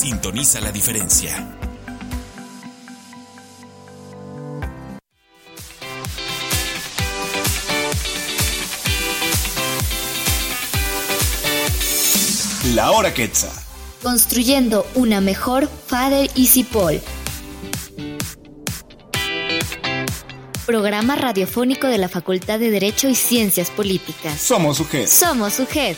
Sintoniza la diferencia. La Hora Quetzal. Construyendo una mejor Father y Cipol. Programa radiofónico de la Facultad de Derecho y Ciencias Políticas. Somos UGED. Somos UGED.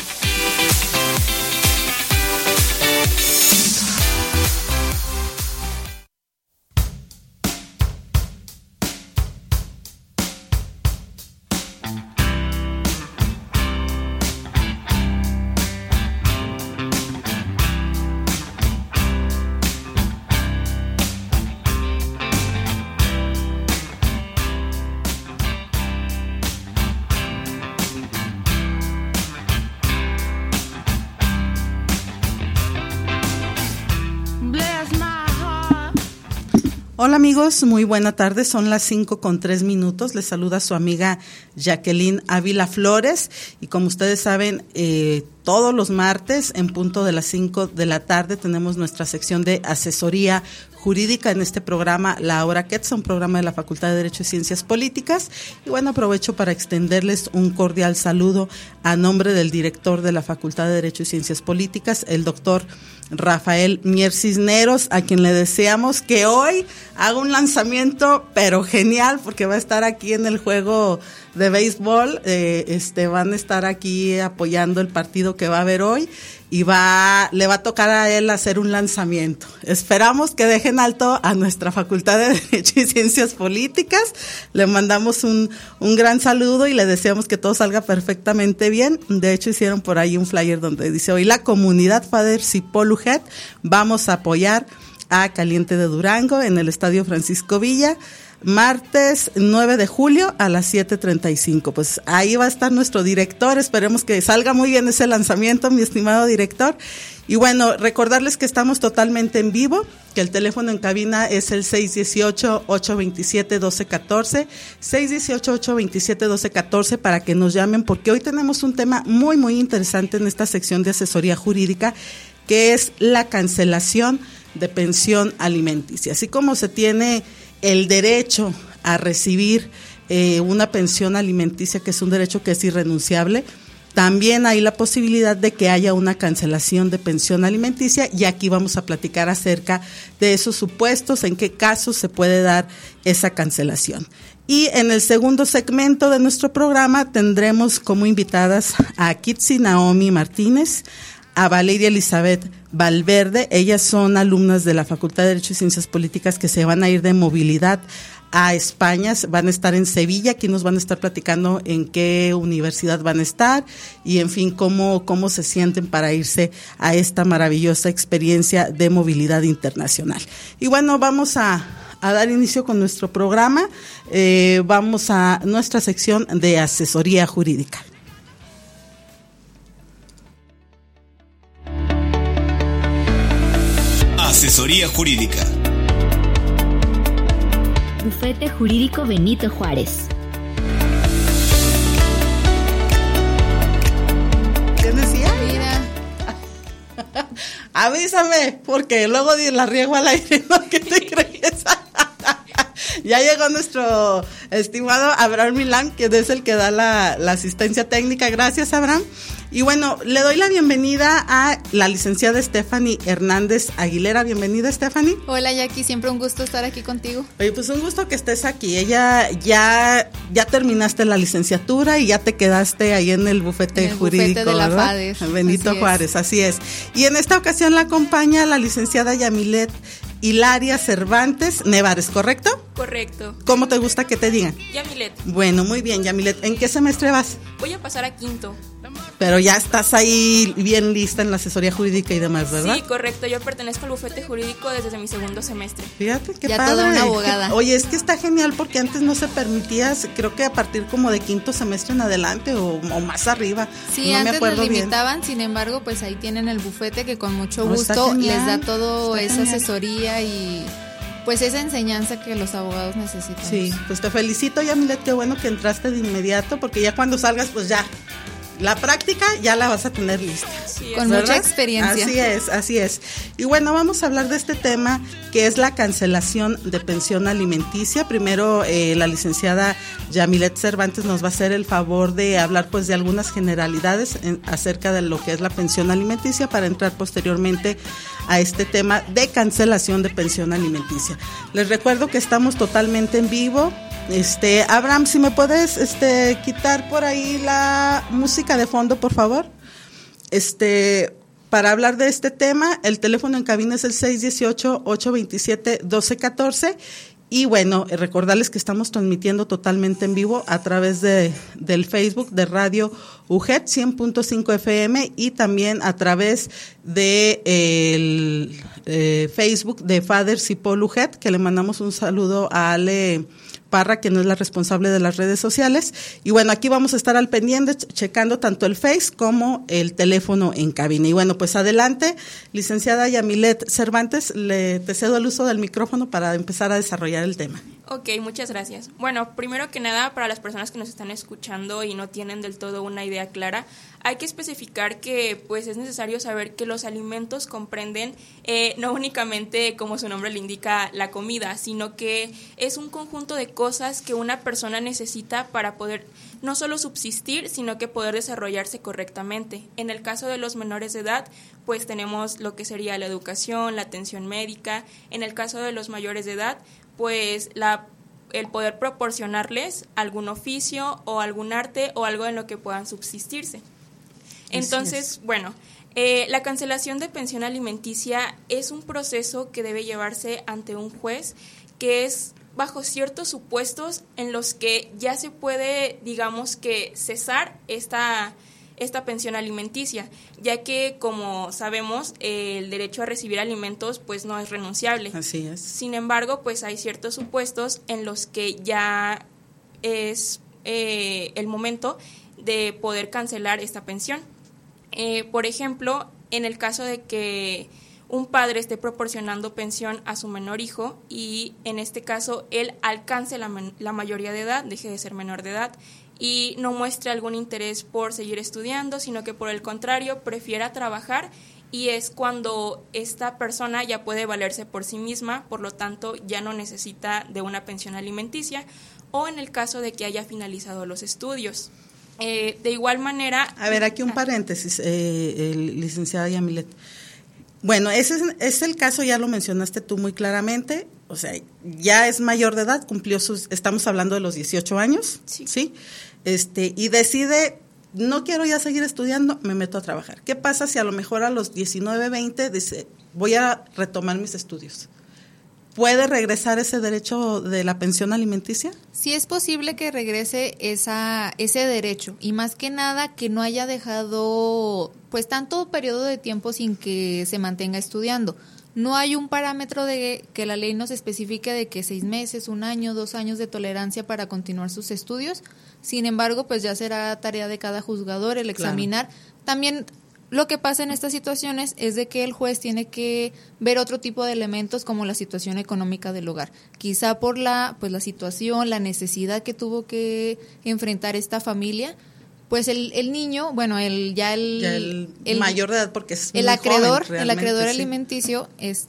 Hola amigos, muy buena tarde, son las 5:03. Les saluda su amiga Jacqueline Ávila Flores y como ustedes saben, todos los martes en punto de las 5 de la tarde tenemos nuestra sección de asesoría jurídica en este programa La Hora Quetzal, un programa de la Facultad de Derecho y Ciencias Políticas. Y bueno, aprovecho para extenderles un cordial saludo a nombre del director de la Facultad de Derecho y Ciencias Políticas, el doctor Rafael Mier Cisneros, a quien le deseamos que hoy haga un lanzamiento pero genial, porque va a estar aquí en el juego de béisbol, van a estar aquí apoyando el partido que va a haber hoy y le va a tocar a él hacer un lanzamiento. Esperamos que dejen alto a nuestra Facultad de Derecho y Ciencias Políticas. Le mandamos un gran saludo y le deseamos que todo salga perfectamente bien. De hecho, hicieron por ahí un flyer donde dice: hoy la comunidad Father Cipol UGED vamos a apoyar a Caliente de Durango en el Estadio Francisco Villa, martes 9 de julio a las 7:35. Pues ahí va a estar nuestro director, esperemos que salga muy bien ese lanzamiento, mi estimado director. Y bueno, recordarles que estamos totalmente en vivo, que el teléfono en cabina es el 618-827-1214, 618-827-1214 para que nos llamen, porque hoy tenemos un tema muy, muy interesante en esta sección de asesoría jurídica, que es la cancelación de pensión alimenticia. Así como se tiene el derecho a recibir una pensión alimenticia, que es un derecho que es irrenunciable, también hay la posibilidad de que haya una cancelación de pensión alimenticia, y aquí vamos a platicar acerca de esos supuestos, en qué casos se puede dar esa cancelación. Y en el segundo segmento de nuestro programa tendremos como invitadas a Kitsi Naomi Martínez, a Valeria Elizabeth Valverde. Ellas son alumnas de la Facultad de Derecho y Ciencias Políticas que se van a ir de movilidad a España, van a estar en Sevilla. Aquí nos van a estar platicando en qué universidad van a estar y en fin cómo se sienten para irse a esta maravillosa experiencia de movilidad internacional. Y bueno, vamos a dar inicio con nuestro programa. Vamos a nuestra sección de asesoría jurídica. Asesoría jurídica. Bufete Jurídico Benito Juárez. ¿Qué decía? Mira. Avísame, porque luego la riego al aire, ¿no? ¿Qué te crees? Ya llegó nuestro estimado Abraham Milán, que es el que da la asistencia técnica. Gracias, Abraham. Y bueno, le doy la bienvenida a la licenciada Stephanie Hernández Aguilera. Bienvenida, Stephanie. Hola, Jackie, siempre un gusto estar aquí contigo. Oye, pues un gusto que estés aquí. Ella ya terminaste la licenciatura y ya te quedaste ahí en el bufete jurídico, bufete de la ¿verdad? FADER. Benito Juárez, así es. Y en esta ocasión la acompaña la licenciada Yamilet Hilaria Cervantes Nevares, ¿correcto? Correcto. ¿Cómo te gusta que te digan? Yamilet. Bueno, muy bien, Yamilet. ¿En qué semestre vas? Voy a pasar a quinto. Pero ya estás ahí bien lista en la asesoría jurídica y demás, ¿verdad? Sí, correcto. Yo pertenezco al bufete jurídico desde mi segundo semestre. Fíjate, qué ya padre. toda una abogada. Oye, es que está genial porque antes no se permitía, creo que a partir como de quinto semestre en adelante o más arriba. Sí, no antes me acuerdo nos bien. limitaban, sin embargo, pues ahí tienen el bufete que con mucho No, gusto les da genial, todo esa genial. asesoría y pues esa enseñanza que los abogados necesitan. Sí, pues te felicito, Yamilet, qué bueno que entraste de inmediato porque ya cuando salgas, pues ya, la práctica ya la vas a tener lista. Así es. Con ¿verdad? mucha experiencia. Así es. Y bueno, vamos a hablar de este tema que es la cancelación de pensión alimenticia. Primero, la licenciada Yamilet Cervantes nos va a hacer el favor de hablar pues de algunas generalidades acerca de lo que es la pensión alimenticia para entrar posteriormente a este tema de cancelación de pensión alimenticia. Les recuerdo que estamos totalmente en vivo. Abraham, si me puedes quitar por ahí la música de fondo, por favor. Para hablar de este tema, el teléfono en cabina es el 618-827-1214. Y bueno, recordarles que estamos transmitiendo totalmente en vivo a través del Facebook de Radio UGET 100.5 FM y también a través de el Facebook de Father Cipol UGET, que le mandamos un saludo a Ale Parra, que no es la responsable de las redes sociales. Y bueno, aquí vamos a estar al pendiente, checando tanto el Face como el teléfono en cabina. Y bueno, pues adelante, licenciada Yamilet Cervantes, te cedo el uso del micrófono para empezar a desarrollar el tema. Ok, muchas gracias. Bueno, primero que nada, para las personas que nos están escuchando y no tienen del todo una idea clara, hay que especificar que pues es necesario saber que los alimentos comprenden no únicamente, como su nombre le indica, la comida, sino que es un conjunto de cosas que una persona necesita para poder no solo subsistir, sino que poder desarrollarse correctamente. En el caso de los menores de edad, pues tenemos lo que sería la educación, la atención médica. En el caso de los mayores de edad, pues el poder proporcionarles algún oficio o algún arte o algo en lo que puedan subsistirse. Entonces, bueno, la cancelación de pensión alimenticia es un proceso que debe llevarse ante un juez, que es bajo ciertos supuestos en los que ya se puede, digamos que, cesar esta pensión alimenticia, ya que, como sabemos, el derecho a recibir alimentos pues no es renunciable. Así es. Sin embargo, pues hay ciertos supuestos en los que ya es el momento de poder cancelar esta pensión. Por ejemplo, en el caso de que un padre esté proporcionando pensión a su menor hijo y en este caso él alcance la mayoría de edad, deje de ser menor de edad y no muestre algún interés por seguir estudiando, sino que por el contrario prefiera trabajar, y es cuando esta persona ya puede valerse por sí misma, por lo tanto ya no necesita de una pensión alimenticia, o en el caso de que haya finalizado los estudios. De igual manera... A ver, aquí un paréntesis, licenciada Yamilet. Bueno, ese es el caso, ya lo mencionaste tú muy claramente, o sea, ya es mayor de edad, estamos hablando de los 18 años, ¿sí? Y decide, no quiero ya seguir estudiando, me meto a trabajar. ¿Qué pasa si a lo mejor a los 19, 20 dice, voy a retomar mis estudios? ¿Puede regresar ese derecho de la pensión alimenticia? Sí, es posible que regrese ese derecho, y más que nada que no haya dejado pues tanto periodo de tiempo sin que se mantenga estudiando. No hay un parámetro de que la ley nos especifique de que 6 meses, 1 año, 2 años de tolerancia para continuar sus estudios. Sin embargo, pues ya será tarea de cada juzgador el examinar. Claro. También lo que pasa en estas situaciones es de que el juez tiene que ver otro tipo de elementos como la situación económica del hogar. Quizá por la situación, la necesidad que tuvo que enfrentar esta familia, pues el niño, bueno, el mayor de edad, porque es el muy acreedor, joven, el acreedor sí. alimenticio,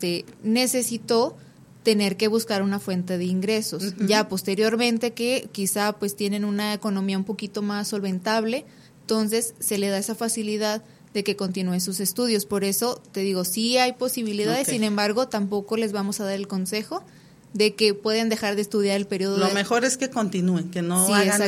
necesitó tener que buscar una fuente de ingresos. Uh-huh. Ya posteriormente que quizá pues tienen una economía un poquito más solventable, entonces se le da esa facilidad de que continúen sus estudios. Por eso te digo, sí hay posibilidades, sin embargo, tampoco les vamos a dar el consejo de que pueden dejar de estudiar el periodo. Lo mejor es que continúen, que no hagan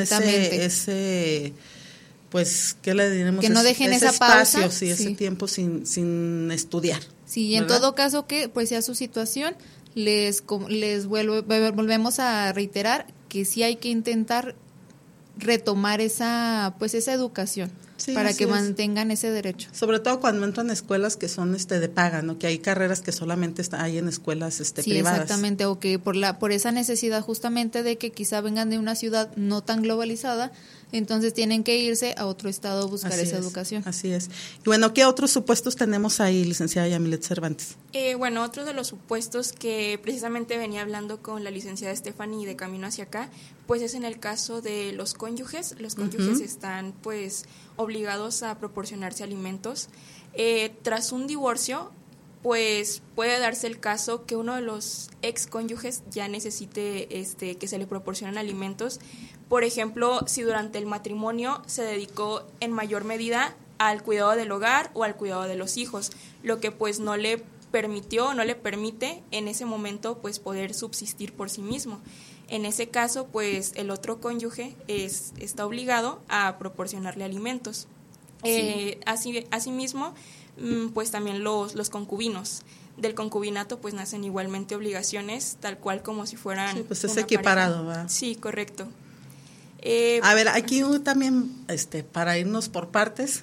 ese pues, ¿qué le diremos? Que no dejen esa espacio, pausa. Sí, ese tiempo sin estudiar. Sí, y en todo caso que pues sea su situación, les volvemos a reiterar que sí hay que intentar retomar esa educación. Sí, para que mantengan ese derecho. Sobre todo cuando entran a escuelas que son de paga, ¿no? Que hay carreras que solamente hay en escuelas privadas. Exactamente, o que por esa necesidad justamente de que quizá vengan de una ciudad no tan globalizada, Entonces tienen que irse a otro estado a buscar esa educación. Así es. Y bueno, ¿qué otros supuestos tenemos ahí, licenciada Yamilet Cervantes? Bueno, otro de los supuestos que precisamente venía hablando con la licenciada Stephanie de camino hacia acá, pues es en el caso de los cónyuges. Los cónyuges están pues obligados a proporcionarse alimentos. Tras un divorcio, pues puede darse el caso que uno de los ex cónyuges ya necesite que se le proporcionen alimentos. Por ejemplo, si durante el matrimonio se dedicó en mayor medida al cuidado del hogar o al cuidado de los hijos, lo que pues no le permitió, no le permite en ese momento pues poder subsistir por sí mismo. En ese caso, pues el otro cónyuge está obligado a proporcionarle alimentos. Sí. Asimismo, pues también los concubinos. Del concubinato pues nacen igualmente obligaciones, tal cual como si fueran... Sí, pues es equiparado, ¿verdad? Sí, correcto. A ver, aquí también, para irnos por partes,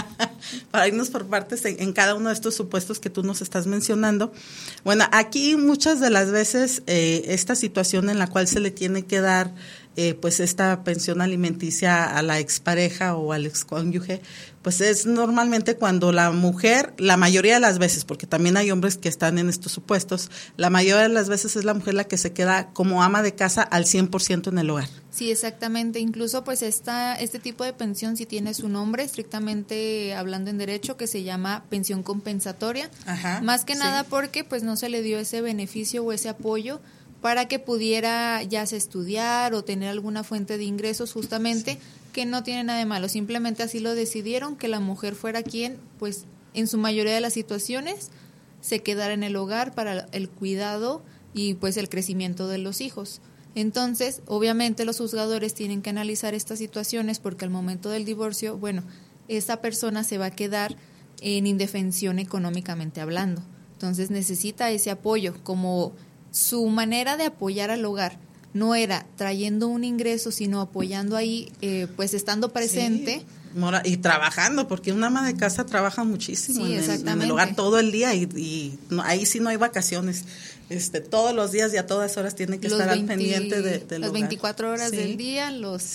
en cada uno de estos supuestos que tú nos estás mencionando. Bueno, aquí muchas de las veces esta situación en la cual se le tiene que dar pues esta pensión alimenticia a la expareja o al excónyuge, pues es normalmente cuando la mujer, la mayoría de las veces, porque también hay hombres que están en estos supuestos, la mayoría de las veces es la mujer la que se queda como ama de casa al 100% en el hogar. Sí, exactamente. Incluso pues este tipo de pensión sí tiene su nombre, estrictamente hablando en derecho, que se llama pensión compensatoria. Ajá, más que nada porque pues no se le dio ese beneficio o ese apoyo para que pudiera ya sea estudiar o tener alguna fuente de ingresos, justamente, que no tiene nada de malo. Simplemente así lo decidieron, que la mujer fuera quien, pues en su mayoría de las situaciones, se quedara en el hogar para el cuidado y pues el crecimiento de los hijos. Entonces, obviamente los juzgadores tienen que analizar estas situaciones porque al momento del divorcio, bueno, esa persona se va a quedar en indefensión económicamente hablando. Entonces necesita ese apoyo. Como su manera de apoyar al hogar no era trayendo un ingreso, sino apoyando ahí, pues estando presente. Sí. Y trabajando, porque una ama de casa trabaja muchísimo sí, en el hogar todo el día y ahí sí no hay vacaciones. Todos los días y a todas horas tiene que estar al pendiente del hogar. Las 24 horas del día, los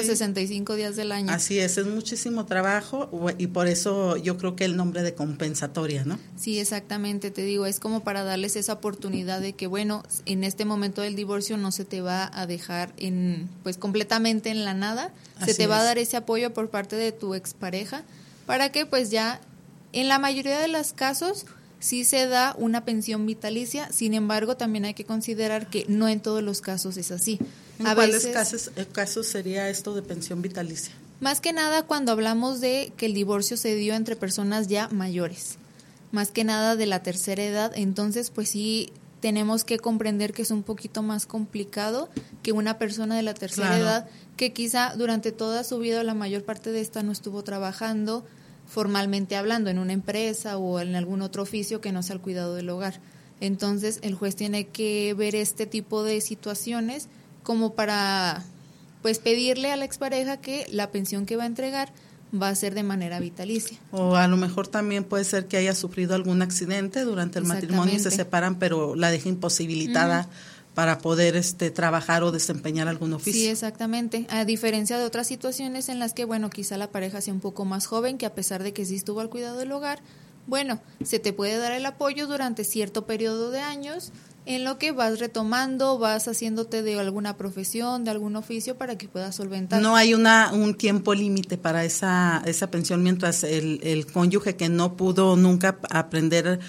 365 días del año. Así es muchísimo trabajo y por eso yo creo que el nombre de compensatoria, ¿no? Sí, exactamente, te digo, es como para darles esa oportunidad de que, bueno, en este momento del divorcio no se te va a dejar pues completamente en la nada, se te va a dar ese apoyo por parte de tu expareja para que pues ya en la mayoría de los casos sí se da una pensión vitalicia, sin embargo también hay que considerar que no en todos los casos es así. ¿En cuáles casos sería esto de pensión vitalicia? Más que nada cuando hablamos de que el divorcio se dio entre personas ya mayores, más que nada de la tercera edad, entonces pues sí tenemos que comprender que es un poquito más complicado que una persona de la tercera edad que quizá durante toda su vida o la mayor parte de esta no estuvo trabajando formalmente hablando en una empresa o en algún otro oficio que no sea el cuidado del hogar. Entonces el juez tiene que ver este tipo de situaciones como para pues pedirle a la expareja que la pensión que va a entregar va a ser de manera vitalicia. O a lo mejor también puede ser que haya sufrido algún accidente durante el matrimonio y se separan, pero la deja imposibilitada para poder trabajar o desempeñar algún oficio. Sí, exactamente. A diferencia de otras situaciones en las que, bueno, quizá la pareja sea un poco más joven, que a pesar de que sí estuvo al cuidado del hogar, bueno, se te puede dar el apoyo durante cierto periodo de años en lo que vas retomando, vas haciéndote de alguna profesión, de algún oficio para que puedas solventar. No hay un tiempo límite para esa pensión, mientras el cónyuge que no pudo nunca aprender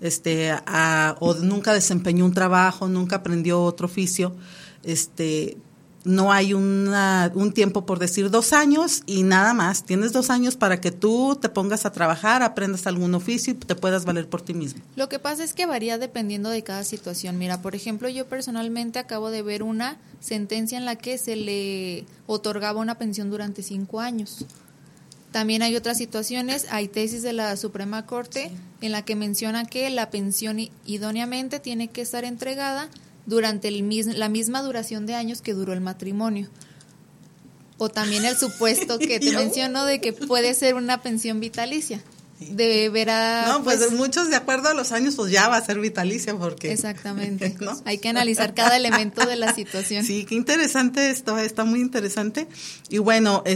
o nunca desempeñó un trabajo, nunca aprendió otro oficio, no hay un tiempo, por decir 2 años y nada más. Tienes 2 años para que tú te pongas a trabajar, aprendas algún oficio y te puedas valer por ti mismo. Lo que pasa es que varía dependiendo de cada situación. Mira, por ejemplo, yo personalmente acabo de ver una sentencia en la que se le otorgaba una pensión durante 5 años. También hay otras situaciones, hay tesis de la Suprema Corte en la que menciona que la pensión idóneamente tiene que estar entregada durante la misma duración de años que duró el matrimonio. O también el supuesto que te menciono de que puede ser una pensión vitalicia. deberá... No, pues muchos de acuerdo a los años, pues ya va a ser vitalicia porque... Exactamente, ¿no? Hay que analizar cada elemento de la situación. Sí, qué interesante esto, está muy interesante. Y bueno,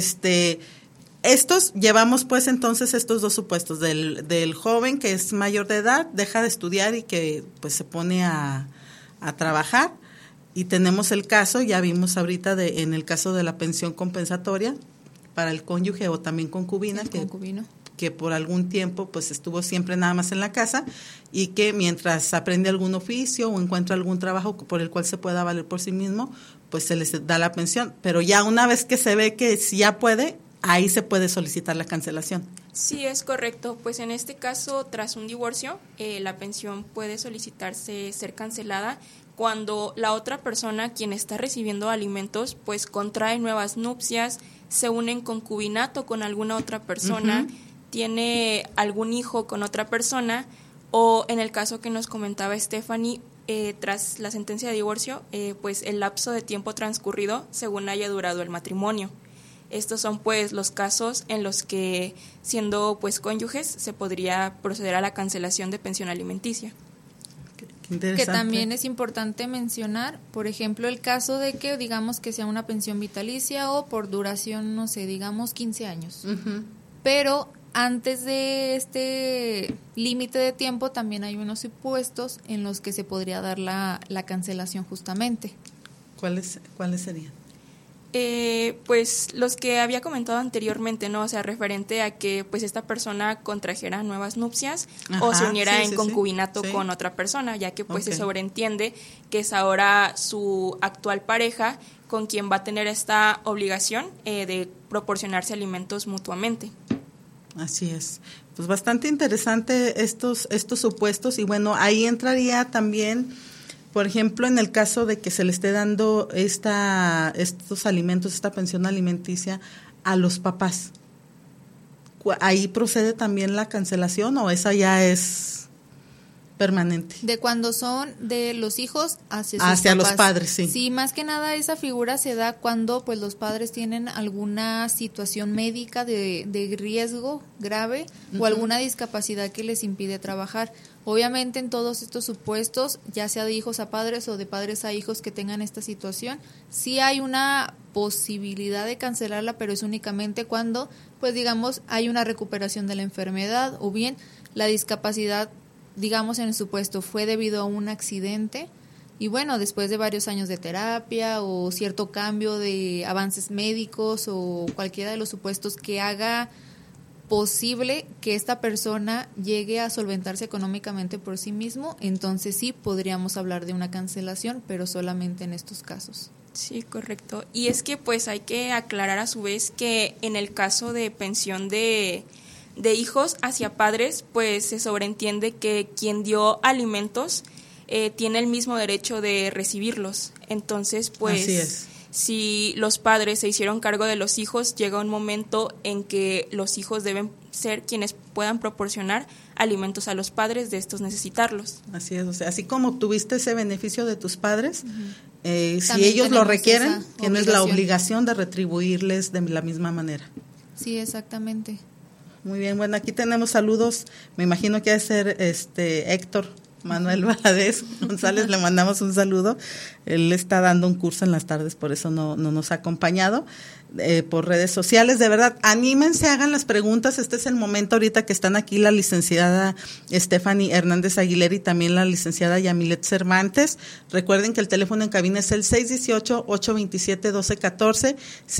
llevamos pues entonces estos dos supuestos, del joven que es mayor de edad, deja de estudiar y que pues se pone a trabajar. Y tenemos el caso, ya vimos ahorita en el caso de la pensión compensatoria para el cónyuge o también concubina, que por algún tiempo pues estuvo siempre nada más en la casa y que mientras aprende algún oficio o encuentra algún trabajo por el cual se pueda valer por sí mismo, pues se les da la pensión. Pero ya una vez que se ve que si ya puede, ahí se puede solicitar la cancelación. Sí, es correcto. Pues en este caso, tras un divorcio, la pensión puede solicitarse ser cancelada cuando la otra persona, quien está recibiendo alimentos, pues contrae nuevas nupcias, se une en concubinato con alguna otra persona, tiene algún hijo con otra persona, o en el caso que nos comentaba Stephanie, tras la sentencia de divorcio, pues el lapso de tiempo transcurrido según haya durado el matrimonio. Estos son pues los casos en los que, siendo pues cónyuges, se podría proceder a la cancelación de pensión alimenticia. Que también es importante mencionar, por ejemplo, el caso de que digamos que sea una pensión vitalicia o por duración, no sé, digamos 15 años. Pero antes de este límite de tiempo también hay unos supuestos en los que se podría dar la cancelación justamente. ¿Cuáles serían? Pues los que había comentado anteriormente, ¿no? O sea, referente a que pues esta persona contrajera nuevas nupcias o se uniera en concubinato con otra persona, ya que pues se sobreentiende que es ahora su actual pareja con quien va a tener esta obligación de proporcionarse alimentos mutuamente. Así es. Pues bastante interesante estos supuestos y bueno, ahí entraría también, por ejemplo, en el caso de que se le esté dando estos alimentos, esta pensión alimenticia a los papás. ¿Ahí procede también la cancelación o esa ya es permanente? De cuando son de los hijos hacia los padres, sí. Sí, más que nada esa figura se da cuando pues los padres tienen alguna situación médica de riesgo grave o alguna discapacidad que les impide trabajar. Obviamente en todos estos supuestos, ya sea de hijos a padres o de padres a hijos que tengan esta situación, sí hay una posibilidad de cancelarla, pero es únicamente cuando, pues digamos, hay una recuperación de la enfermedad o bien la discapacidad, digamos en el supuesto, fue debido a un accidente y bueno, después de varios años de terapia o cierto cambio de avances médicos o cualquiera de los supuestos que haga posible que esta persona llegue a solventarse económicamente por sí mismo, entonces sí podríamos hablar de una cancelación, pero solamente en estos casos. Sí, correcto. Y es que pues hay que aclarar a su vez que en el caso de pensión de hijos hacia padres, pues se sobreentiende que quien dio alimentos tiene el mismo derecho de recibirlos. Entonces, pues así es. Si los padres se hicieron cargo de los hijos, llega un momento en que los hijos deben ser quienes puedan proporcionar alimentos a los padres de estos necesitarlos. Así es, o sea, así como tuviste ese beneficio de tus padres, si ellos lo requieren, tienes la obligación de retribuirles de la misma manera. Sí, exactamente. Muy bien, bueno, aquí tenemos saludos, me imagino que ha de ser Héctor Manuel Valadez González, le mandamos un saludo. Él está dando un curso en las tardes, por eso no nos ha acompañado por redes sociales. De verdad, anímense, hagan las preguntas. Este es el momento ahorita que están aquí la licenciada Stephanie Hernández Aguilera y también la licenciada Yamilet Cervantes. Recuerden que el teléfono en cabina es el 618-827-1214,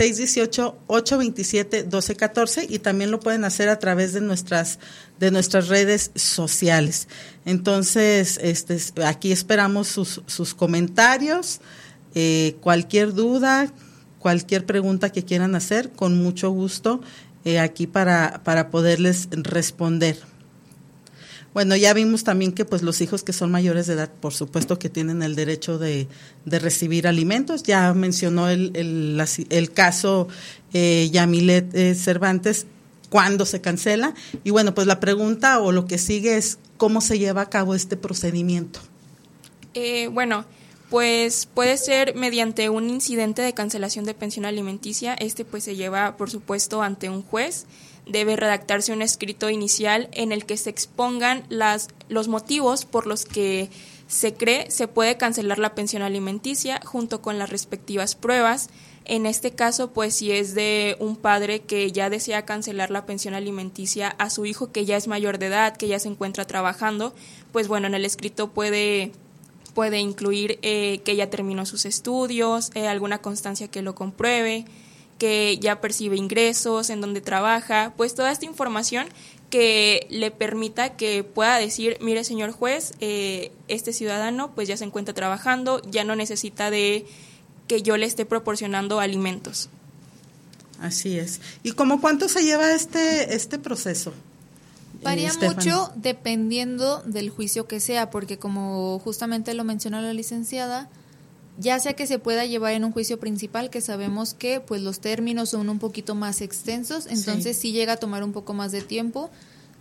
618-827-1214 y también lo pueden hacer a través de nuestras redes sociales. Entonces, aquí esperamos sus comentarios, cualquier duda, cualquier pregunta que quieran hacer, con mucho gusto aquí para poderles responder. Bueno, ya vimos también que pues los hijos que son mayores de edad, por supuesto que tienen el derecho de recibir alimentos. Ya mencionó el caso Yamilet Cervantes, cuándo se cancela. Y bueno, pues la pregunta o lo que sigue es cómo se lleva a cabo este procedimiento. Bueno, pues puede ser mediante un incidente de cancelación de pensión alimenticia. Pues se lleva, por supuesto, ante un juez. debe redactarse un escrito inicial en el que se expongan los motivos por los que se cree se puede cancelar la pensión alimenticia junto con las respectivas pruebas. En este caso, pues si es de un padre que ya desea cancelar la pensión alimenticia a su hijo que ya es mayor de edad, que ya se encuentra trabajando, pues bueno, en el escrito puede incluir que ya terminó sus estudios, alguna constancia que lo compruebe, que ya percibe ingresos, en donde trabaja, pues toda esta información que le permita que pueda decir, mire señor juez, este ciudadano pues ya se encuentra trabajando, ya no necesita de que yo le esté proporcionando alimentos. Así es. ¿Y cómo cuánto se lleva este proceso? Varía mucho dependiendo del juicio que sea, porque como justamente lo mencionó la licenciada, ya sea que se pueda llevar en un juicio principal, que sabemos que pues los términos son un poquito más extensos, entonces sí llega a tomar un poco más de tiempo.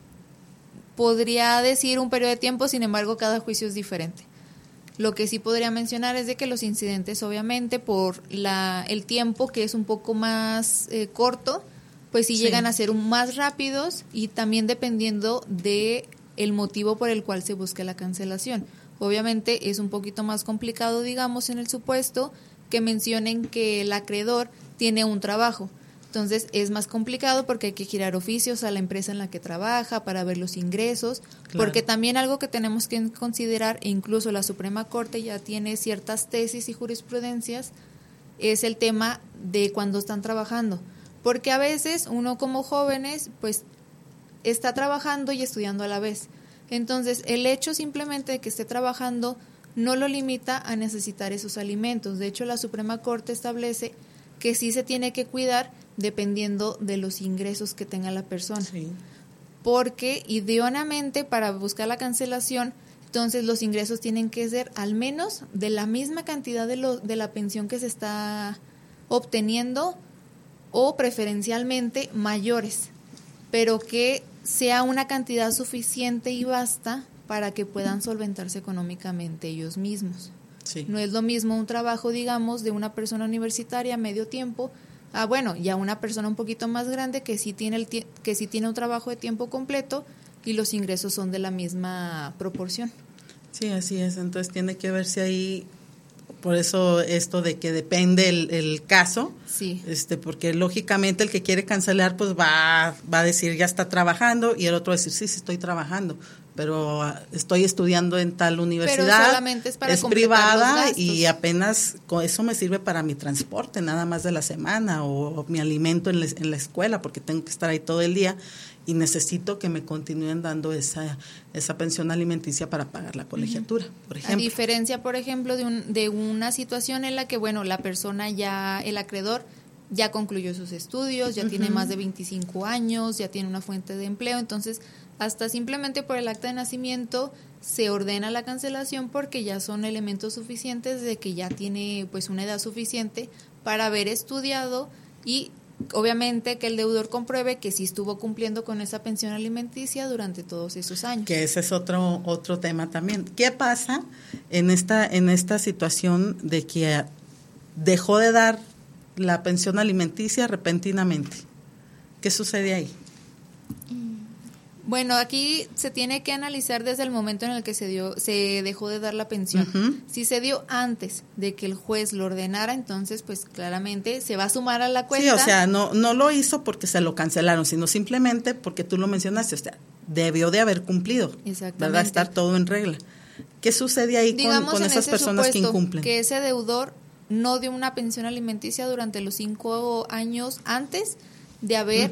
Podría decir un periodo de tiempo, sin embargo, cada juicio es diferente. Lo que sí podría mencionar es de que los incidentes, obviamente, por el tiempo que es un poco más corto, pues sí llegan a ser más rápidos, y también dependiendo de el motivo por el cual se busque la cancelación. Obviamente es un poquito más complicado, digamos, en el supuesto que mencionen que el acreedor tiene un trabajo. Entonces es más complicado porque hay que girar oficios a la empresa en la que trabaja para ver los ingresos, porque también algo que tenemos que considerar, e incluso la Suprema Corte ya tiene ciertas tesis y jurisprudencias, es el tema de cuando están trabajando. Porque a veces uno como jóvenes pues está trabajando y estudiando a la vez. Entonces, el hecho simplemente de que esté trabajando no lo limita a necesitar esos alimentos. De hecho, la Suprema Corte establece que sí se tiene que cuidar dependiendo de los ingresos que tenga la persona. Sí. Porque, idóneamente, para buscar la cancelación, entonces los ingresos tienen que ser al menos de la misma cantidad de la pensión que se está obteniendo, o preferencialmente mayores, pero que sea una cantidad suficiente y basta para que puedan solventarse económicamente ellos mismos. Sí. No es lo mismo un trabajo, digamos, de una persona universitaria medio tiempo, ya una persona un poquito más grande que sí tiene un trabajo de tiempo completo y los ingresos son de la misma proporción. Sí, así es. Entonces tiene que verse ahí. Por eso esto de que depende el caso, sí. Porque lógicamente el que quiere cancelar pues va a decir ya está trabajando, y el otro va a decir sí estoy trabajando, pero estoy estudiando en tal universidad, pero solamente es privada y apenas con eso me sirve para mi transporte nada más de la semana, o mi alimento en la escuela, porque tengo que estar ahí todo el día y necesito que me continúen dando esa pensión alimenticia para pagar la colegiatura, por ejemplo. A diferencia, por ejemplo, de una situación en la que, la persona el acreedor ya concluyó sus estudios, ya tiene más de 25 años, ya tiene una fuente de empleo, entonces hasta simplemente por el acta de nacimiento se ordena la cancelación, porque ya son elementos suficientes de que ya tiene pues una edad suficiente para haber estudiado, y obviamente que el deudor compruebe que sí estuvo cumpliendo con esa pensión alimenticia durante todos esos años. Que ese es otro tema también. ¿Qué pasa en esta situación de que dejó de dar la pensión alimenticia repentinamente? ¿Qué sucede ahí? Bueno, aquí se tiene que analizar desde el momento en el que se dejó de dar la pensión. Si se dio antes de que el juez lo ordenara, entonces pues claramente se va a sumar a la cuenta. Sí, o sea, no lo hizo porque se lo cancelaron, sino simplemente porque tú lo mencionaste, o sea, debió de haber cumplido, ¿verdad? Estar todo en regla. ¿Qué sucede ahí con esas personas que incumplen? Que ese deudor no dio una pensión alimenticia durante los 5 años antes de haber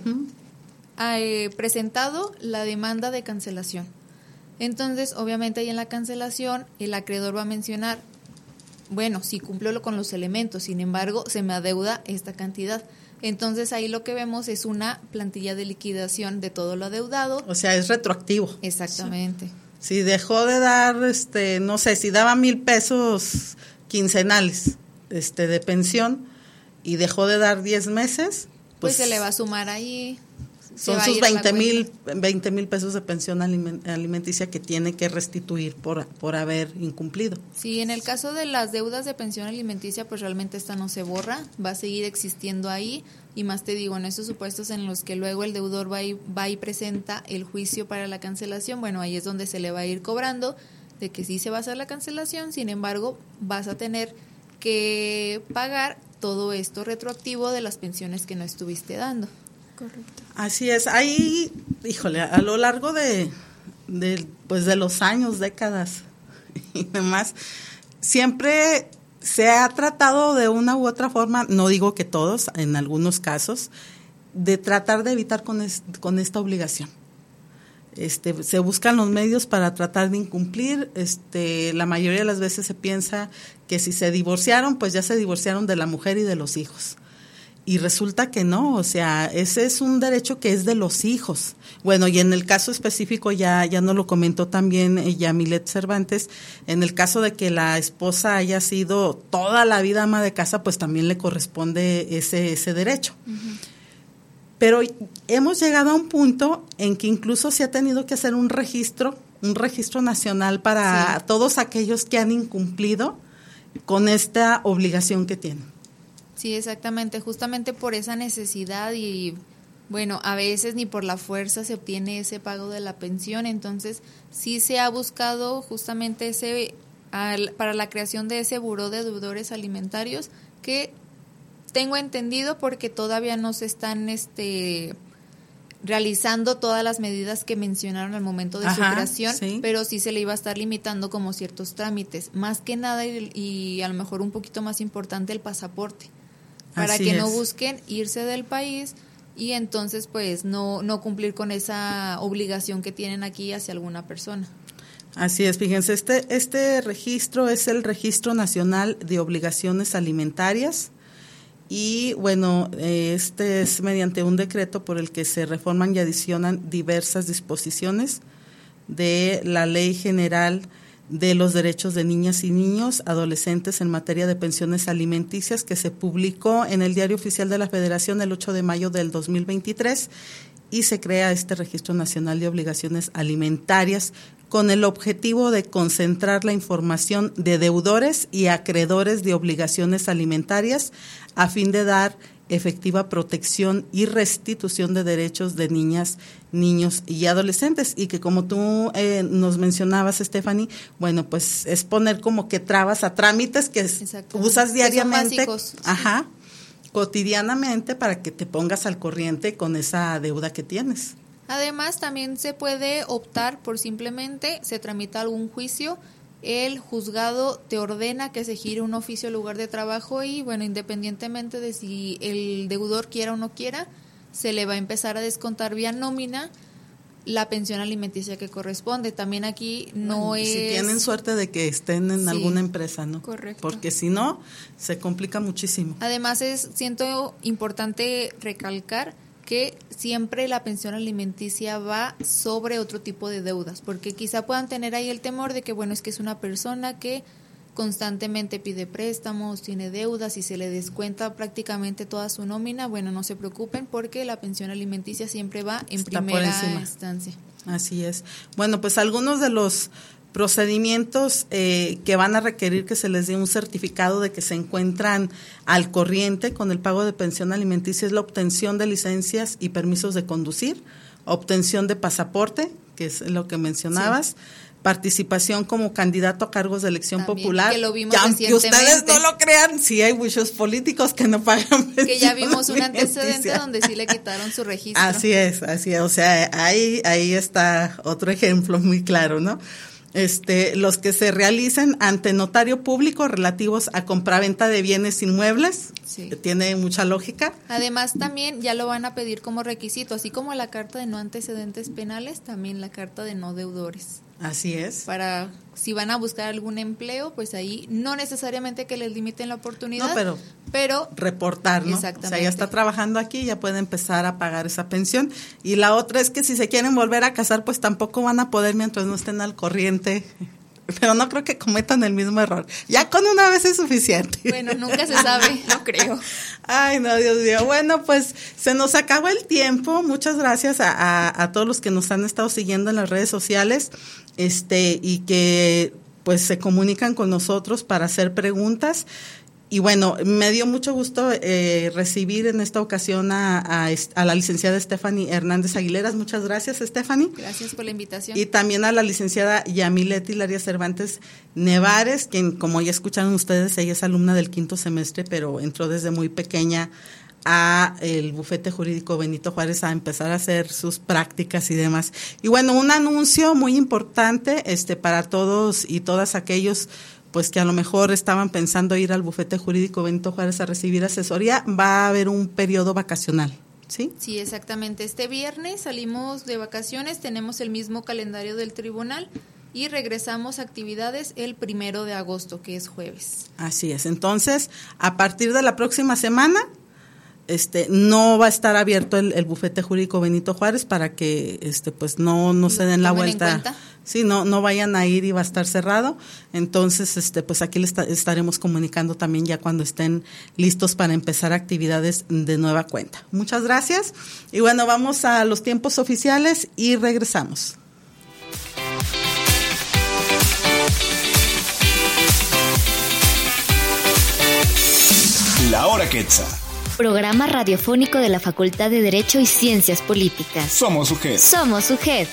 presentado la demanda de cancelación. Entonces, obviamente ahí en la cancelación el acreedor va a mencionar, sí cumplió con los elementos, sin embargo se me adeuda esta cantidad. Entonces ahí lo que vemos es una plantilla de liquidación de todo lo adeudado. O sea, es retroactivo. Exactamente. Si dejó de dar, no sé, si daba 1,000 pesos quincenales de pensión y dejó de dar 10 meses, pues se le va a sumar ahí son sus 20,000 pesos de pensión alimenticia que tiene que restituir por haber incumplido. Sí, en el caso de las deudas de pensión alimenticia, pues realmente esta no se borra, va a seguir existiendo ahí, y más te digo, en esos supuestos en los que luego el deudor va y presenta el juicio para la cancelación, bueno, ahí es donde se le va a ir cobrando de que sí se va a hacer la cancelación, sin embargo, vas a tener que pagar todo esto retroactivo de las pensiones que no estuviste dando. Correcto. Así es, ahí, híjole, a lo largo de los años, décadas y demás, siempre se ha tratado de una u otra forma, no digo que todos, en algunos casos, de tratar de evitar con esta obligación. Se buscan los medios para tratar de incumplir. La mayoría de las veces se piensa que si se divorciaron, pues ya se divorciaron de la mujer y de los hijos. Y resulta que no, o sea, ese es un derecho que es de los hijos. Bueno, y en el caso específico ya nos lo comentó también Yamilet Cervantes, en el caso de que la esposa haya sido toda la vida ama de casa, pues también le corresponde ese derecho. Uh-huh. Pero hemos llegado a un punto en que incluso se ha tenido que hacer un registro nacional para todos aquellos que han incumplido con esta obligación que tienen. Sí, exactamente, justamente por esa necesidad y, bueno, a veces ni por la fuerza se obtiene ese pago de la pensión, entonces sí se ha buscado justamente para la creación de ese buró de deudores alimentarios que tengo entendido porque todavía no se están realizando todas las medidas que mencionaron al momento de su creación, sí. Pero sí se le iba a estar limitando como ciertos trámites, más que nada y a lo mejor un poquito más importante el pasaporte, para que no busquen irse del país y entonces pues no cumplir con esa obligación que tienen aquí hacia alguna persona. Así es, fíjense, este registro es el Registro Nacional de Obligaciones Alimentarias. Y bueno, es mediante un decreto por el que se reforman y adicionan diversas disposiciones de la Ley General de los Derechos de Niñas y Niños, Adolescentes en materia de pensiones alimenticias, que se publicó en el Diario Oficial de la Federación el 8 de mayo del 2023 y se crea este Registro Nacional de Obligaciones Alimentarias con el objetivo de concentrar la información de deudores y acreedores de obligaciones alimentarias a fin de dar efectiva protección y restitución de derechos de niñas, niños y adolescentes, y que como tú nos mencionabas, Stephanie, bueno, pues es poner como que trabas a trámites que usas diariamente, que son básicos, cotidianamente, para que te pongas al corriente con esa deuda que tienes. Además, también se puede optar por simplemente se tramita algún juicio, el juzgado te ordena que se gire un oficio al lugar de trabajo y, bueno, independientemente de si el deudor quiera o no quiera, se le va a empezar a descontar vía nómina la pensión alimenticia que corresponde. También aquí si tienen suerte de que estén en alguna empresa, ¿no? Correcto. Porque si no, se complica muchísimo. Además, siento importante recalcar que siempre la pensión alimenticia va sobre otro tipo de deudas, porque quizá puedan tener ahí el temor de que, bueno, es que es una persona que constantemente pide préstamos, tiene deudas y se le descuenta prácticamente toda su nómina. Bueno, no se preocupen porque la pensión alimenticia siempre va en primera instancia. Así es. Bueno, pues algunos de los procedimientos que van a requerir que se les dé un certificado de que se encuentran al corriente con el pago de pensión alimenticia es la obtención de licencias y permisos de conducir, obtención de pasaporte, que es lo que mencionabas, participación como candidato a cargos de elección también, popular. Que lo vimos que aunque ustedes no lo crean, sí hay muchos políticos que no pagan pensión. Que ya vimos un antecedente donde sí le quitaron su registro. Así es, o sea, ahí está otro ejemplo muy claro, ¿no? Los que se realicen ante notario público relativos a compraventa de bienes inmuebles, que tiene mucha lógica. Además, también ya lo van a pedir como requisito, así como la carta de no antecedentes penales, también la carta de no deudores. Así es. Para si van a buscar algún empleo, pues ahí no necesariamente que les limiten la oportunidad, pero reportar, ¿no? Exactamente. O sea, ya está trabajando aquí, ya puede empezar a pagar esa pensión. Y la otra es que si se quieren volver a casar, pues tampoco van a poder mientras no estén al corriente pero no creo que cometan el mismo error. Ya con una vez es suficiente. Bueno, nunca se sabe, No creo. Ay, no, Dios mío. Bueno, pues se nos acabó el tiempo. Muchas gracias a todos los que nos han estado siguiendo en las redes sociales, y que pues se comunican con nosotros para hacer preguntas. Y bueno, me dio mucho gusto recibir en esta ocasión a la licenciada Stephanie Hernández Aguileras. Muchas gracias, Stephanie. Gracias por la invitación. Y también a la licenciada Yamilet Hilaria Cervantes Nevares, quien, como ya escucharon ustedes, ella es alumna del 5º semestre, pero entró desde muy pequeña a el Bufete Jurídico Benito Juárez a empezar a hacer sus prácticas y demás. Y bueno, un anuncio muy importante para todos y todas aquellos pues que a lo mejor estaban pensando ir al Bufete Jurídico Benito Juárez a recibir asesoría. Va a haber un periodo vacacional, ¿sí? Sí, exactamente. Este viernes salimos de vacaciones, tenemos el mismo calendario del tribunal y regresamos a actividades el 1 de agosto, que es jueves. Así es. Entonces, a partir de la próxima semana, no va a estar abierto el Bufete Jurídico Benito Juárez para que pues no se den la vuelta. Sí, no vayan a ir y va a estar cerrado. Entonces, pues aquí les estaremos comunicando también ya cuando estén listos para empezar actividades de nueva cuenta. Muchas gracias. Y bueno, vamos a los tiempos oficiales y regresamos. La Hora Quetzal. Programa radiofónico de la Facultad de Derecho y Ciencias Políticas. Somos UGED. Somos UGED.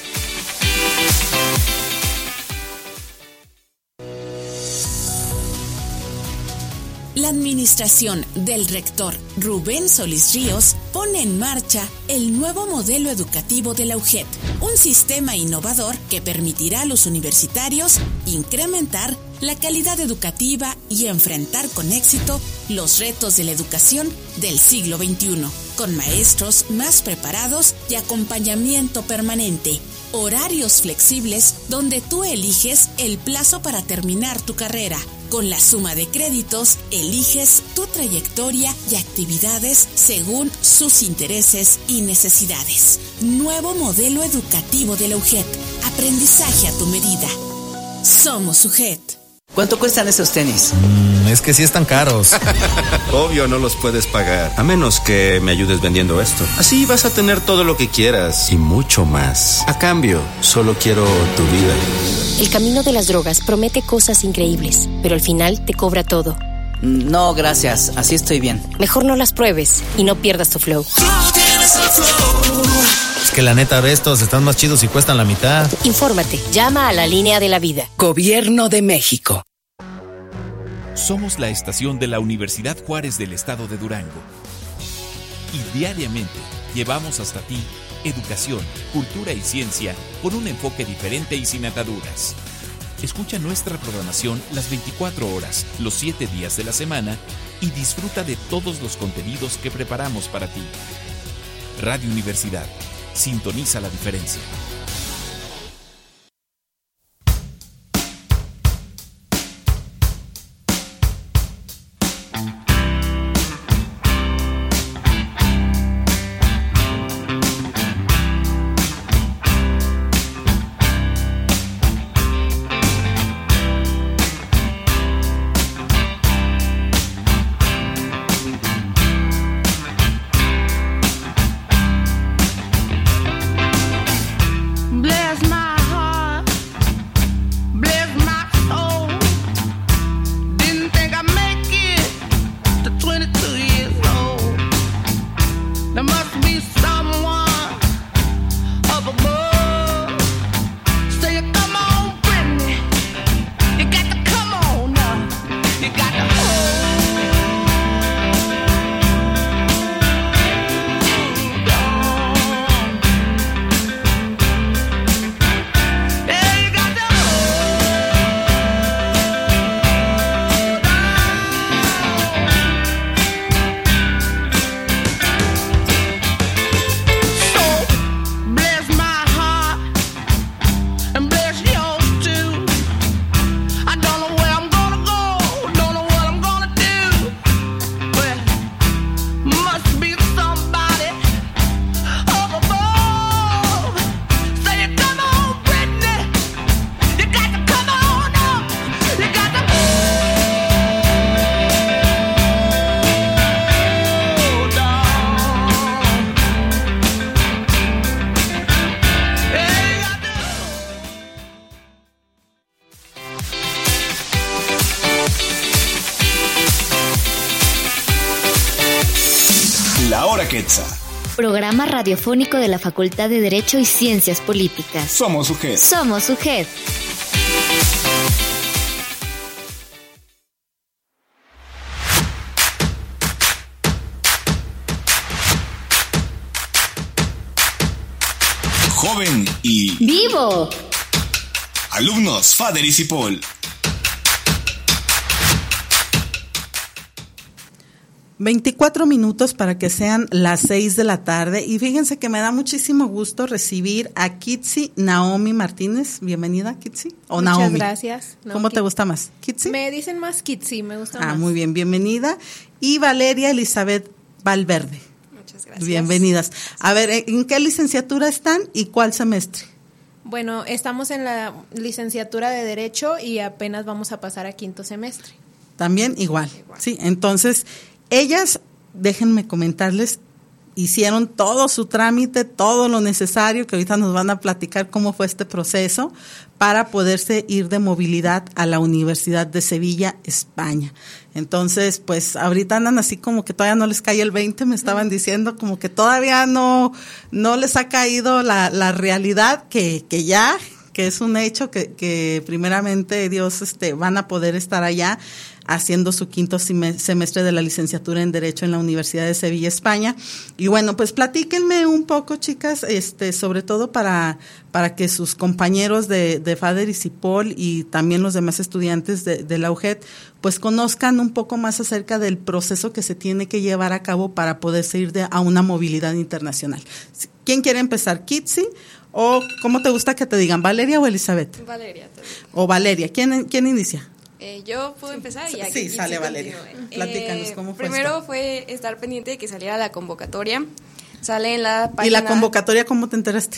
La administración del rector Rubén Solís Ríos pone en marcha el nuevo modelo educativo de la UGED, un sistema innovador que permitirá a los universitarios incrementar la calidad educativa y enfrentar con éxito los retos de la educación del siglo XXI, con maestros más preparados y acompañamiento permanente. Horarios flexibles donde tú eliges el plazo para terminar tu carrera. Con la suma de créditos, eliges tu trayectoria y actividades según sus intereses y necesidades. Nuevo modelo educativo de la UGED. Aprendizaje a tu medida. Somos UGED. ¿Cuánto cuestan esos tenis? Es que sí están caros. Obvio no los puedes pagar, a menos que me ayudes vendiendo esto. Así vas a tener todo lo que quieras y mucho más. A cambio, solo quiero tu vida. El camino de las drogas promete cosas increíbles, pero al final te cobra todo. No, gracias, así estoy bien. Mejor no las pruebes y no pierdas tu flow. Es que la neta, estos están más chidos y cuestan la mitad. Infórmate, llama a la Línea de la Vida. Gobierno de México. Somos la estación de la Universidad Juárez del Estado de Durango. Y diariamente llevamos hasta ti educación, cultura y ciencia con un enfoque diferente y sin ataduras. Escucha nuestra programación las 24 horas, los 7 días de la semana y disfruta de todos los contenidos que preparamos para ti. Radio Universidad. Sintoniza la diferencia. Quetzal. Programa radiofónico de la Facultad de Derecho y Ciencias Políticas. Somos UGED. Somos UGED. Joven y... ¡Vivo! Alumnos Fader y Cipoll. 24 minutos para que sean las 6 de la tarde. Y fíjense que me da muchísimo gusto recibir a Kitsi Naomi Martínez. Bienvenida, Kitsi. O Muchas Naomi. Gracias. No, ¿Cómo te gusta más? ¿Kitsi? Me dicen más Kitsi, me gusta más. Muy bien, bienvenida. Y Valeria Elizabeth Valverde. Muchas gracias. Bienvenidas. A ver, ¿en qué licenciatura están y cuál semestre? Bueno, estamos en la licenciatura de Derecho y apenas vamos a pasar a quinto semestre. También igual. Sí, entonces... Ellas, déjenme comentarles, hicieron todo su trámite, todo lo necesario, que ahorita nos van a platicar cómo fue este proceso, para poderse ir de movilidad a la Universidad de Sevilla, España. Entonces, pues ahorita andan así como que todavía no les cae el 20, me estaban diciendo como que todavía no les ha caído la realidad que es un hecho que primeramente Dios van a poder estar allá haciendo su quinto semestre de la licenciatura en Derecho en la Universidad de Sevilla, España. Y bueno, pues platíquenme un poco, chicas, sobre todo para que sus compañeros de Fader y Cipoll y también los demás estudiantes de la UGED, pues conozcan un poco más acerca del proceso que se tiene que llevar a cabo para poderse ir a una movilidad internacional. ¿Quién quiere empezar? ¿Kitsi? ¿O cómo te gusta que te digan? ¿Valeria o Elizabeth? Valeria también. O Valeria. ¿Quién inicia? Yo puedo empezar y aquí sí, sale Valeria. Platícanos cómo fue. Primero fue estar pendiente de que saliera la convocatoria. Sale en la página. ¿Y la convocatoria cómo te enteraste?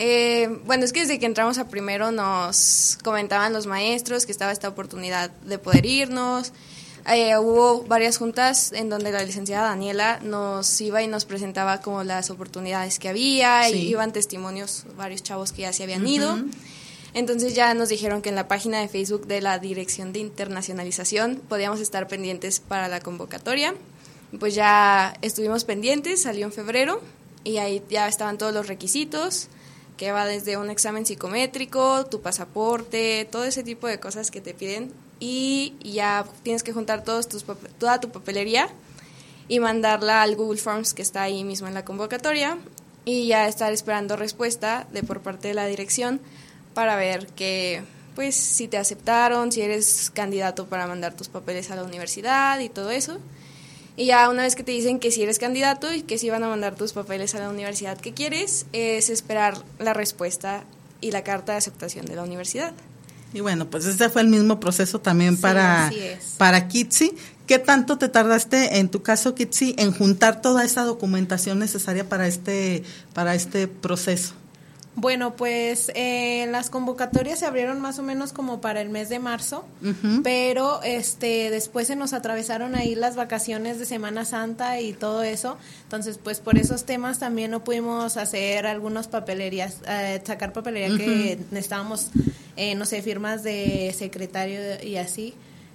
Bueno, es que desde que entramos a primero nos comentaban los maestros que estaba esta oportunidad de poder irnos. Hubo varias juntas en donde la licenciada Daniela nos iba y nos presentaba como las oportunidades que había, sí. Y iban testimonios, varios chavos que ya se habían ido. Entonces ya nos dijeron que en la página de Facebook de la Dirección de Internacionalización podíamos estar pendientes para la convocatoria. Pues ya estuvimos pendientes, salió en febrero y ahí ya estaban todos los requisitos, que va desde un examen psicométrico, tu pasaporte, todo ese tipo de cosas que te piden, y ya tienes que juntar toda tu papelería y mandarla al Google Forms que está ahí mismo en la convocatoria, y ya estar esperando respuesta por parte de la dirección para ver que, pues, si te aceptaron, si eres candidato para mandar tus papeles a la universidad y todo eso. Y ya una vez que te dicen que si eres candidato y que si van a mandar tus papeles a la universidad que quieres, es esperar la respuesta y la carta de aceptación de la universidad. Y bueno, pues ese fue el mismo proceso también para Kitsi. ¿Qué tanto te tardaste, en tu caso, Kitsi, en juntar toda esa documentación necesaria para este proceso? Bueno, pues las convocatorias se abrieron más o menos como para el mes de marzo, pero después se nos atravesaron ahí las vacaciones de Semana Santa y todo eso, entonces pues por esos temas también no pudimos hacer algunas papelerías, sacar papelería que necesitábamos, no sé, firmas de secretario y así.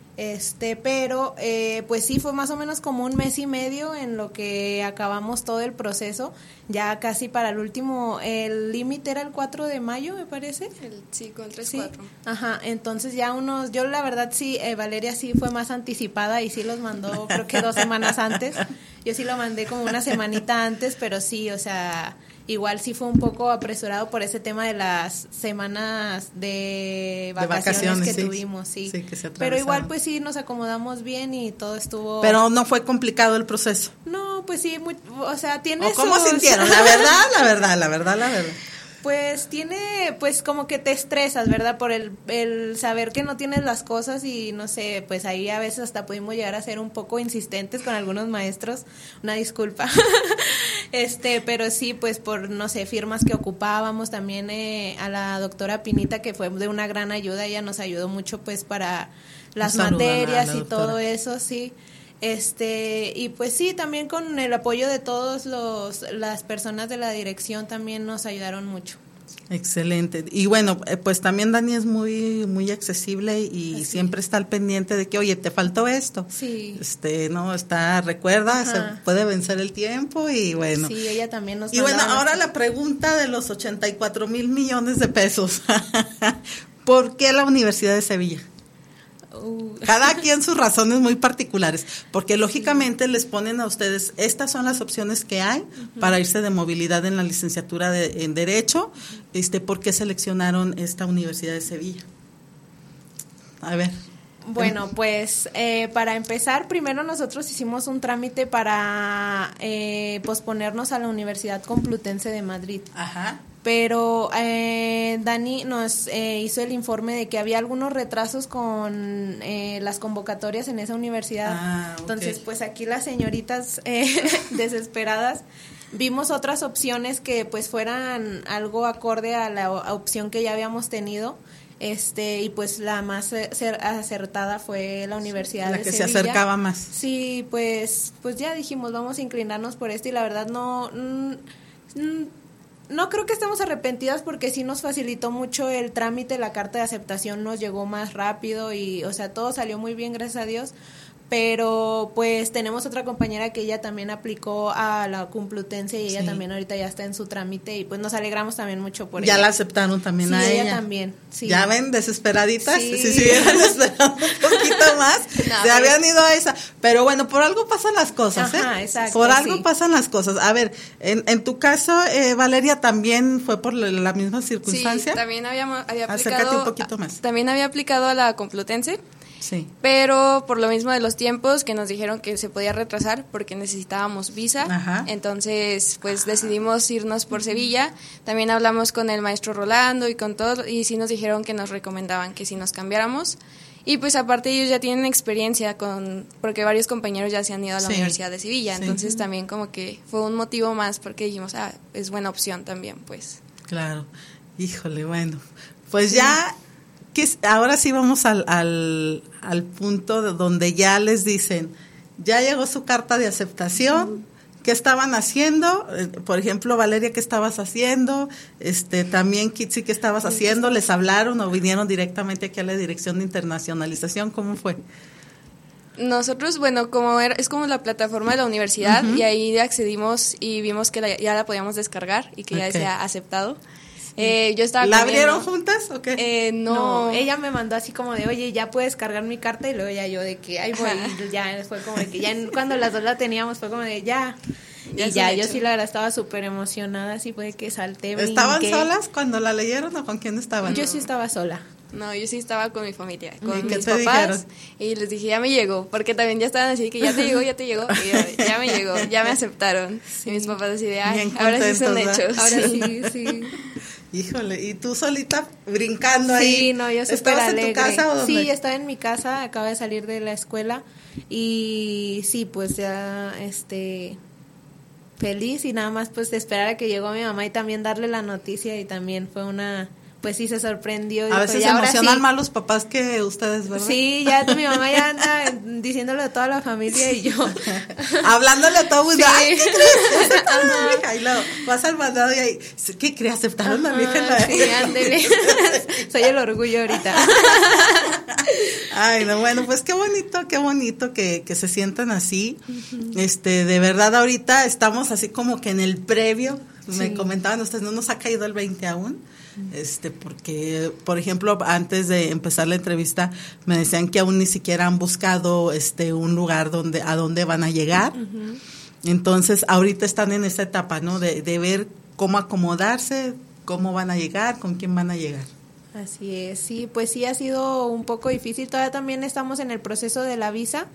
Pero pues sí, fue más o menos como un mes y medio en lo que acabamos todo el proceso, ya casi para el último, el límite era el 4 de mayo, me parece. Sí, con 3-4. Sí. Ajá, entonces ya yo la verdad sí, Valeria sí fue más anticipada y sí los mandó creo que 2 semanas antes, yo sí lo mandé como una semanita antes, pero sí, o sea... Igual sí fue un poco apresurado por ese tema de las semanas de vacaciones que tuvimos, sí. Sí, que se atravesaron. Pero igual pues sí nos acomodamos bien y todo estuvo... Pero no fue complicado el proceso. No, pues sí, o sea, tiene ¿O cómo sintieron? La verdad. Pues tiene, pues como que te estresas, ¿verdad? Por el saber que no tienes las cosas y no sé, pues ahí a veces hasta pudimos llegar a ser un poco insistentes con algunos maestros, una disculpa. Pero sí, pues por, no sé, firmas que ocupábamos también a la doctora Pinita, que fue de una gran ayuda, ella nos ayudó mucho pues para las materias y todo eso, sí. Y pues sí, también con el apoyo de todos las personas de la dirección también nos ayudaron mucho. Excelente. Y bueno, pues también Dani es muy accesible y así siempre está al pendiente de que, oye, te faltó esto. Sí. Recuerda, Ajá. se puede vencer el tiempo y bueno. Sí, ella también nos Y bueno, ahora la pregunta de los 84 mil millones de pesos. ¿Por qué la Universidad de Sevilla? Cada quien sus razones muy particulares, porque lógicamente les ponen a ustedes, estas son las opciones que hay para irse de movilidad en la licenciatura en Derecho. ¿Por qué seleccionaron esta Universidad de Sevilla? A ver. Bueno, pues para empezar, primero nosotros hicimos un trámite para posponernos a la Universidad Complutense de Madrid. Ajá. Pero Dani nos hizo el informe de que había algunos retrasos con las convocatorias en esa universidad. Okay. Entonces, pues aquí las señoritas desesperadas vimos otras opciones que pues fueran algo acorde a la opción que ya habíamos tenido. Y pues la más acertada fue la Universidad de Sevilla. La que se acercaba más. Sí, pues ya dijimos, vamos a inclinarnos por esto y la verdad no creo que estemos arrepentidas porque sí nos facilitó mucho el trámite, la carta de aceptación nos llegó más rápido y, o sea, todo salió muy bien, gracias a Dios. Pero pues tenemos otra compañera que ella también aplicó a la Complutense y ella también ahorita ya está en su trámite y pues nos alegramos también mucho por ella. Ya la aceptaron también a ella. También, sí. ¿Ya ven? Desesperaditas. Si se hubieran esperado un poquito más, se habían ido a esa. Pero bueno, por algo pasan las cosas, Ajá, exacto, por algo pasan las cosas. A ver, en tu caso, Valeria, ¿también fue por la misma circunstancia? Sí, también había aplicado. Acércate un poquito más. También había aplicado a la Complutense. Sí. Pero por lo mismo de los tiempos que nos dijeron que se podía retrasar porque necesitábamos visa. Ajá. Entonces pues decidimos irnos por Sevilla. También hablamos con el maestro Rolando y con todo y sí nos dijeron que nos recomendaban que si nos cambiáramos. Y pues aparte ellos ya tienen experiencia porque varios compañeros ya se han ido a la Universidad de Sevilla. Entonces también como que fue un motivo más porque dijimos, es buena opción también pues. Claro, híjole, bueno, pues ya... Ahora sí vamos al punto donde ya les dicen, ya llegó su carta de aceptación, ¿qué estaban haciendo? Por ejemplo, Valeria, ¿qué estabas haciendo? También Kitsi, ¿qué estabas haciendo? ¿Les hablaron o vinieron directamente aquí a la Dirección de Internacionalización? ¿Cómo fue? Nosotros, bueno, es como la plataforma de la universidad y ahí accedimos y vimos que ya la podíamos descargar y que ya se ha aceptado. Yo estaba ¿La abrieron juntas o qué? No, ella me mandó así como de, oye, ya puedes cargar mi carta y luego ya yo de que, voy, y ya fue como de que ya cuando las dos la teníamos fue como de ya y ya yo sí la verdad estaba súper emocionada, así fue que salté, brinqué. ¿Estaban solas cuando la leyeron o con quién estaban? Yo sí estaba sola. No, yo sí estaba con mi familia, con mis papás. Dijeron? Y les dije, ya me llegó, porque también ya estaban así que ya te llegó. Y yo, ya me llegó, ya me aceptaron. Sí. Y mis papás así de, ahora sí son hechos. Ahora sí. Híjole, ¿y tú solita brincando ahí? Sí, no, yo súper alegre. ¿Estabas en tu casa o dónde? Sí, estaba en mi casa, acabo de salir de la escuela y sí, pues ya, feliz y nada más pues esperar a que llegó mi mamá y también darle la noticia y también fue pues sí se sorprendió. A veces emocionan más los papás que ustedes, ¿verdad? Sí, ya mi mamá ya anda diciéndole a toda la familia y yo. Hablándole a todo el mundo. Sí. ¡Ay, qué crees! Aceptaron a mi hija. Y luego vas al mandado y ahí, ¿qué crees? ¿Aceptaron a mi hija? Sí, ándele. Soy el orgullo ahorita. Ay, no, bueno, pues qué bonito que se sientan así. De verdad, ahorita estamos así como que en el previo. Me comentaban ustedes, no nos ha caído el 20 aún. Porque, por ejemplo, antes de empezar la entrevista me decían que aún ni siquiera han buscado un lugar a donde van a llegar. Entonces, ahorita están en esta etapa, ¿no? De ver cómo acomodarse, cómo van a llegar, con quién van a llegar. Así es, sí, pues sí ha sido un poco difícil. Todavía también estamos en el proceso de la visa.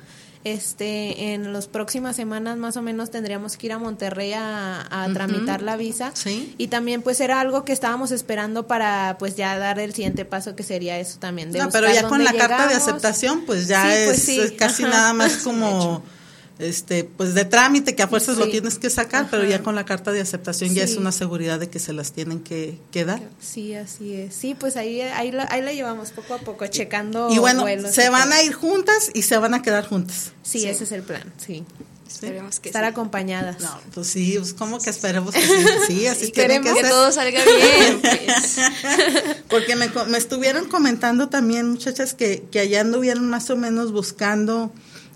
En las próximas semanas más o menos tendríamos que ir a Monterrey a tramitar la visa. ¿Sí? Y también pues era algo que estábamos esperando para pues ya dar el siguiente paso, que sería eso también. De pero ya con la carta de aceptación pues ya es casi nada más como pues de trámite, que a fuerzas lo tienes que sacar, pero ya con la carta de aceptación ya es una seguridad de que se las tienen que dar. Sí, así es. Sí, pues ahí la llevamos poco a poco, checando y bueno, vuelos se van a ir juntas y se van a quedar juntas. Sí, ese es el plan, sí. Esperemos que estar acompañadas. No, pues sí, pues como que esperemos que sí, así tiene que ser. todo salga bien. Pues. Porque me estuvieron comentando también, muchachas, que allá anduvieron más o menos buscando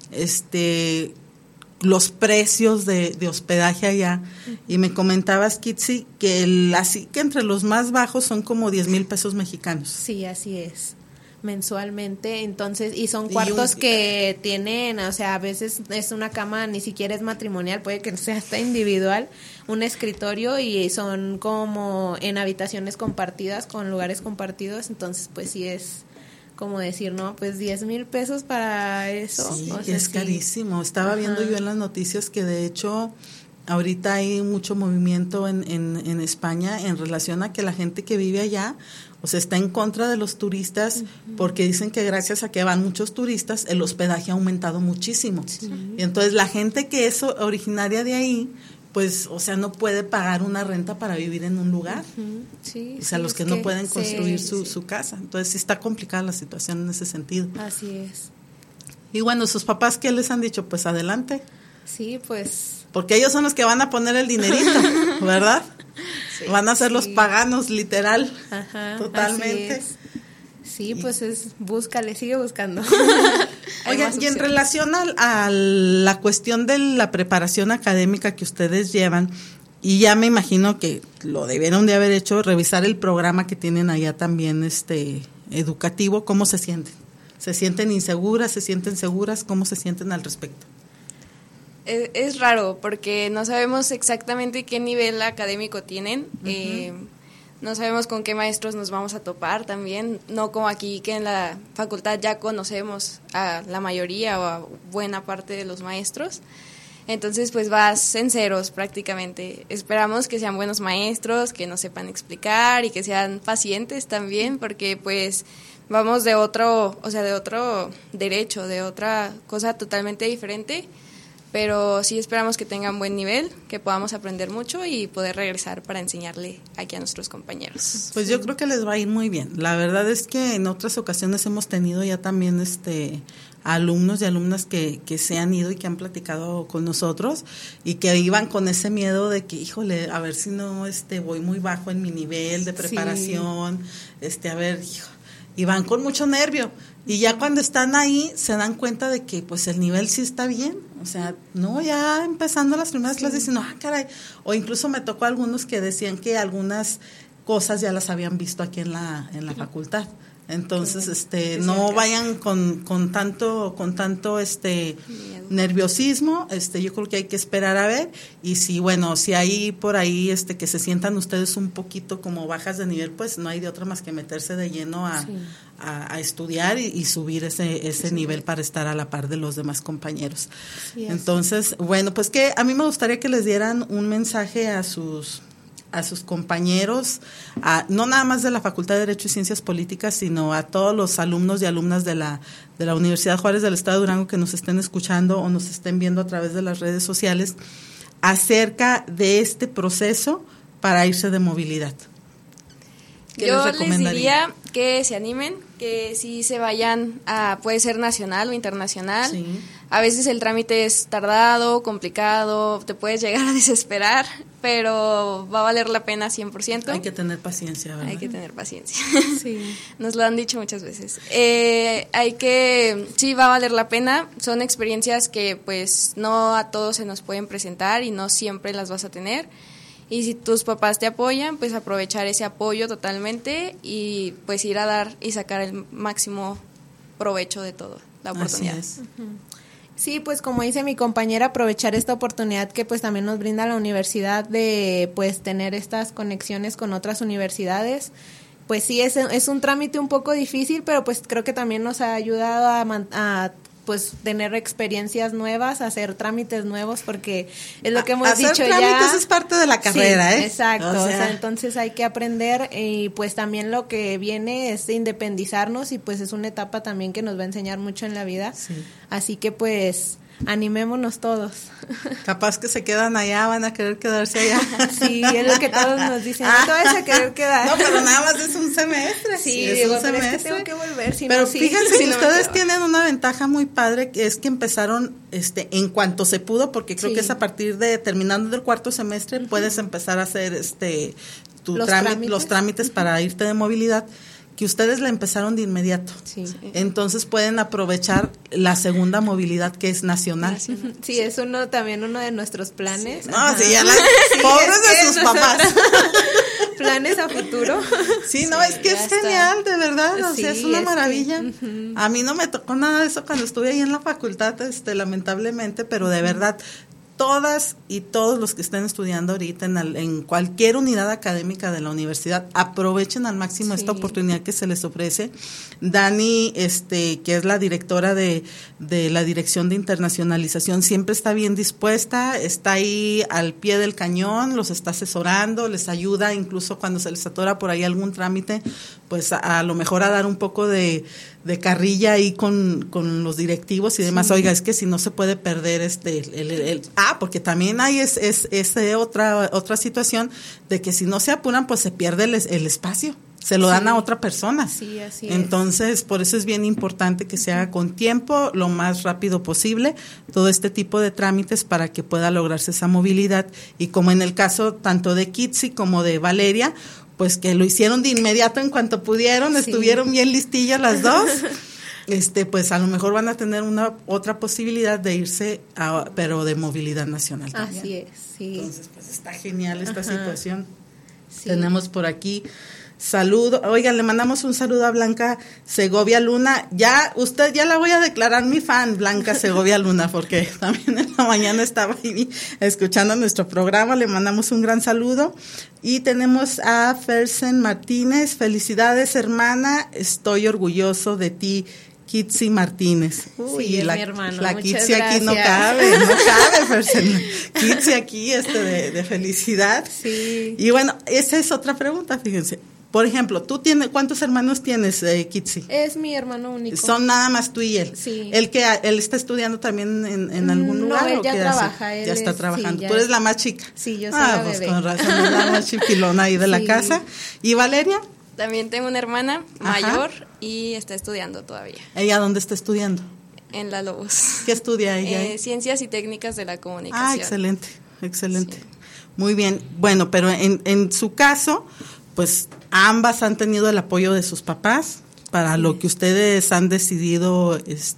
los precios de hospedaje allá, y me comentabas, Kitsi, que así que entre los más bajos son como 10,000 pesos mexicanos. Sí, así es, mensualmente. Entonces, y son cuartos que tienen, o sea, a veces es una cama, ni siquiera es matrimonial, puede que sea hasta individual, un escritorio, y son como en habitaciones compartidas, con lugares compartidos. Entonces, pues sí es como decir, no, pues 10,000 pesos para eso. Sí, o sea, es carísimo. Estaba viendo yo en las noticias que de hecho ahorita hay mucho movimiento en España en relación a que la gente que vive allá, o sea, está en contra de los turistas, porque dicen que gracias a que van muchos turistas, el hospedaje ha aumentado muchísimo. Sí. Y entonces la gente que es originaria de ahí, pues, o sea, no puede pagar una renta para vivir en un lugar. Sí, o sea, los que no pueden construir su casa. Entonces sí está complicada la situación en ese sentido. Así es. Y bueno, sus papás, ¿qué les han dicho? Pues adelante. Sí, pues. Porque ellos son los que van a poner el dinerito, ¿verdad? Sí, van a ser los paganos, literal. Ajá, totalmente. Sí, pues sigue buscando. Oigan, y en relación a la cuestión de la preparación académica que ustedes llevan, y ya me imagino que lo debieron de haber hecho, revisar el programa que tienen allá también educativo, ¿cómo se sienten? ¿Se sienten inseguras? ¿Se sienten seguras? ¿Cómo se sienten al respecto? Es raro porque no sabemos exactamente qué nivel académico tienen. No sabemos con qué maestros nos vamos a topar también, no como aquí que en la facultad ya conocemos a la mayoría o a buena parte de los maestros. Entonces pues vas en ceros prácticamente. Esperamos que sean buenos maestros, que nos sepan explicar y que sean pacientes también, porque pues vamos de otro derecho, de otra cosa totalmente diferente. Pero sí esperamos que tengan buen nivel, que podamos aprender mucho y poder regresar para enseñarle aquí a nuestros compañeros. Pues yo creo que les va a ir muy bien. La verdad es que en otras ocasiones hemos tenido ya también alumnos y alumnas que se han ido y que han platicado con nosotros y que iban con ese miedo de que, híjole, a ver si no voy muy bajo en mi nivel de preparación, a ver, y van con mucho nervio. Y ya cuando están ahí se dan cuenta de que pues el nivel sí está bien, o sea, no, ya empezando las primeras clases dicen, caray, o incluso me tocó algunos que decían que algunas cosas ya las habían visto aquí en la facultad. Entonces, no vayan con tanto nerviosismo, yo creo que hay que esperar a ver, y si hay por ahí que se sientan ustedes un poquito como bajas de nivel, pues no hay de otra más que meterse de lleno a estudiar y subir ese nivel para estar a la par de los demás compañeros. Sí, entonces, pues que a mí me gustaría que les dieran un mensaje a sus compañeros, no nada más de la Facultad de Derecho y Ciencias Políticas, sino a todos los alumnos y alumnas de la Universidad Juárez del Estado de Durango que nos estén escuchando o nos estén viendo a través de las redes sociales, acerca de este proceso para irse de movilidad. Yo les diría que se animen, que sí se vayan puede ser nacional o internacional. Sí. A veces el trámite es tardado, complicado, te puedes llegar a desesperar, pero va a valer la pena 100%. Hay que tener paciencia, ¿verdad? Hay que tener paciencia. Sí. Nos lo han dicho muchas veces. Sí, va a valer la pena. Son experiencias que pues no a todos se nos pueden presentar y no siempre las vas a tener. Y si tus papás te apoyan, pues aprovechar ese apoyo totalmente y pues ir a dar y sacar el máximo provecho de todo, la oportunidad. Así es. Sí, pues como dice mi compañera, aprovechar esta oportunidad que pues también nos brinda la universidad de pues tener estas conexiones con otras universidades. Pues sí, es un trámite un poco difícil, pero pues creo que también nos ha ayudado a pues tener experiencias nuevas, hacer trámites nuevos, porque es lo que hemos dicho ya. Hacer trámites es parte de la carrera, sí, exacto, o sea, entonces hay que aprender y pues también lo que viene es independizarnos y pues es una etapa también que nos va a enseñar mucho en la vida, sí. Así que pues animémonos todos. Capaz que se quedan allá, van a querer quedarse allá. Sí, es lo que todos nos dicen, no te vas a querer quedar. No, pero nada más es un semestre. Sí, es digo, un semestre. Pero es que tengo que volver. Si pero no, sí. fíjense, Si no ustedes tienen una ventaja muy padre, que es que empezaron en cuanto se pudo, porque creo que es a partir de, terminando del cuarto semestre, puedes empezar a hacer los trámites para irte de movilidad, que ustedes la empezaron de inmediato. Sí. Entonces pueden aprovechar la segunda movilidad, que es nacional. Sí, es también uno de nuestros planes. Sí. No, sí, ya las pobres de sus papás. Planes a futuro. Sí, no, es que es genial, de verdad, o sea, es una maravilla. A mí no me tocó nada de eso cuando estuve ahí en la facultad, lamentablemente, pero de verdad, todas y todos los que estén estudiando ahorita en cualquier unidad académica de la universidad, aprovechen al máximo esta oportunidad que se les ofrece. Dani, que es la directora de la Dirección de Internacionalización, siempre está bien dispuesta, está ahí al pie del cañón, los está asesorando, les ayuda, incluso cuando se les atora por ahí algún trámite, pues a lo mejor a dar un poco de carrilla ahí con los directivos y demás. Oiga, es que si no se puede perder porque también hay otra situación de que si no se apuran, pues se pierde el espacio, se lo dan a otra persona. Sí, así Entonces, por eso es bien importante que se haga con tiempo, lo más rápido posible, todo este tipo de trámites para que pueda lograrse esa movilidad. Y como en el caso tanto de Kitsi como de Valeria, pues que lo hicieron de inmediato en cuanto pudieron, estuvieron bien listillas las dos, pues a lo mejor van a tener otra posibilidad de irse, pero de movilidad nacional también. Así es, sí. Entonces, pues está genial esta situación. Sí. Tenemos por aquí saludo, oigan, le mandamos un saludo a Blanca Segovia Luna. Ya la voy a declarar mi fan, Blanca Segovia Luna, porque también en la mañana estaba ahí escuchando nuestro programa. Le mandamos un gran saludo. Y tenemos a Fersen Martínez. Felicidades, hermana, estoy orgulloso de ti, Kitsi Martínez. Uy, sí, es mi hermano. La Muchas Kitsi gracias. aquí no cabe, Fersen. Kitsi aquí de felicidad. Sí. Y bueno, esa es otra pregunta, fíjense. Por ejemplo, ¿cuántos hermanos tienes, Kitsi? Es mi hermano único. Son nada más tú y él. Sí. ¿Él está estudiando también en algún lugar? No, él ya qué trabaja. hace? Ya está trabajando. Sí, Tú eres la más chica. Sí, yo soy la bebé. Pues con razón, es la más chipilona ahí de la casa. ¿Y Valeria? También tengo una hermana mayor y está estudiando todavía. ¿Ella dónde está estudiando? En la Lobos. ¿Qué estudia ella? Ciencias y técnicas de la comunicación. Excelente. Sí. Muy bien. Bueno, pero en su caso, pues ambas han tenido el apoyo de sus papás para lo que ustedes han decidido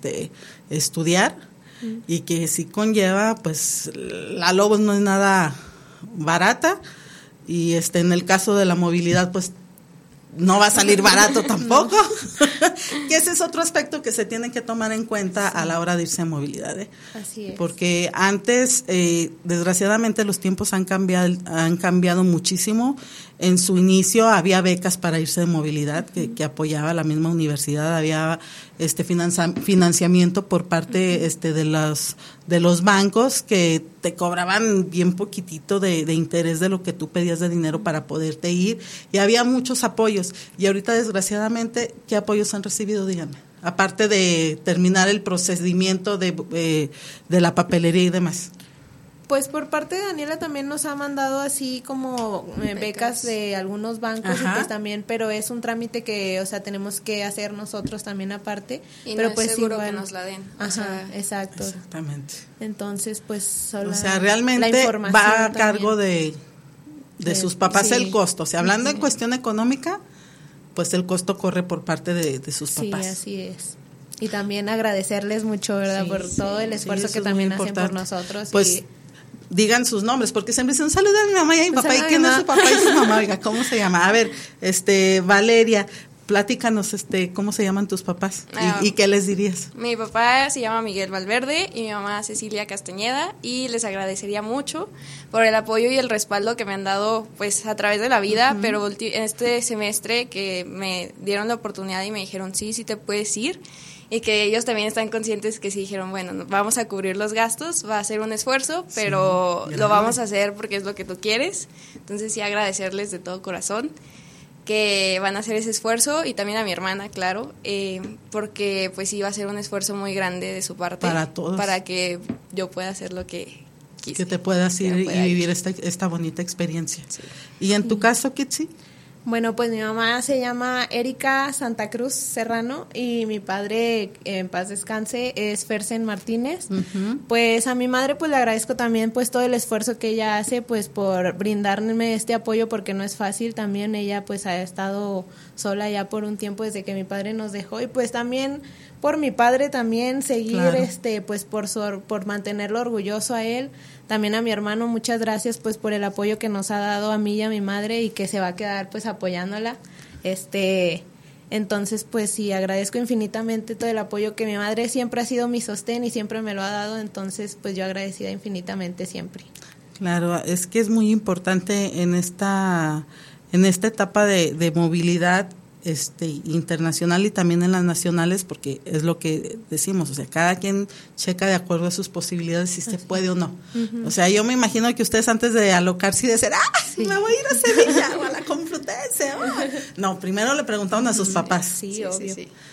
estudiar, y que sí conlleva, pues la Lobos no es nada barata, y en el caso de la movilidad, pues no va a salir barato tampoco. Que ese es otro aspecto que se tiene que tomar en cuenta a la hora de irse a movilidad. Así es. Porque antes, desgraciadamente, los tiempos han cambiado muchísimo. En su inicio había becas para irse de movilidad que apoyaba la misma universidad, había financiamiento por parte de los bancos, que te cobraban bien poquitito de interés de lo que tú pedías de dinero para poderte ir, y había muchos apoyos. Y ahorita, desgraciadamente, ¿qué apoyos han recibido? Díganme, aparte de terminar el procedimiento de la papelería y demás. Pues por parte de Daniela también nos ha mandado así como becas de algunos bancos. Y pues también, pero es un trámite que, o sea, tenemos que hacer nosotros también aparte. Y pero no pues es seguro igual, que nos la den. Exacto. Exactamente. Entonces, pues realmente va a cargo de sus papás el costo. O sea, hablando en cuestión económica, pues el costo corre por parte de sus papás. Sí, así es. Y también agradecerles mucho, ¿verdad? Por todo el esfuerzo que también hacen por nosotros. Pues digan sus nombres, porque siempre dicen, saluda a mi mamá y a mi papá. ¿Y quién es su papá y su mamá? Oiga, ¿cómo se llama? A ver, Valeria, platícanos, ¿cómo se llaman tus papás? ¿Y qué les dirías? Mi papá se llama Miguel Valverde y mi mamá Cecilia Castañeda, y les agradecería mucho por el apoyo y el respaldo que me han dado, pues, a través de la vida, pero en este semestre que me dieron la oportunidad y me dijeron, sí te puedes ir, y que ellos también están conscientes que sí dijeron, bueno, vamos a cubrir los gastos, va a ser un esfuerzo, pero lo vamos a hacer porque es lo que tú quieres. Entonces sí, agradecerles de todo corazón. que van a hacer ese esfuerzo, y también a mi hermana, claro, porque pues sí va a ser un esfuerzo muy grande de su parte. Para todos. Para que yo pueda hacer lo que quise. Que te puedas ir y vivir esta bonita experiencia. Sí. ¿Y en tu caso, Kitsi? Bueno, pues mi mamá se llama Erika Santa Cruz Serrano y mi padre, en paz descanse, es Fersen Martínez. Uh-huh. Pues a mi madre pues le agradezco también pues todo el esfuerzo que ella hace pues por brindarme este apoyo, porque no es fácil. También ella pues ha estado sola ya por un tiempo desde que mi padre nos dejó, y pues también por mi padre también seguir, claro, pues por mantenerlo orgulloso a él. También a mi hermano, muchas gracias pues por el apoyo que nos ha dado a mí y a mi madre, y que se va a quedar pues apoyándola. Entonces pues sí, agradezco infinitamente todo el apoyo que mi madre siempre ha sido mi sostén y siempre me lo ha dado. Entonces pues yo agradecida infinitamente siempre. Claro, es que es muy importante en esta etapa de movilidad internacional y también en las nacionales, porque es lo que decimos, o sea, cada quien checa de acuerdo a sus posibilidades si se puede o no. Uh-huh. O sea, yo me imagino que ustedes antes de alocarse y decir, sí, me voy a ir a Sevilla o a la Complutense. No, primero le preguntaron a sus papás. Sí, obvio.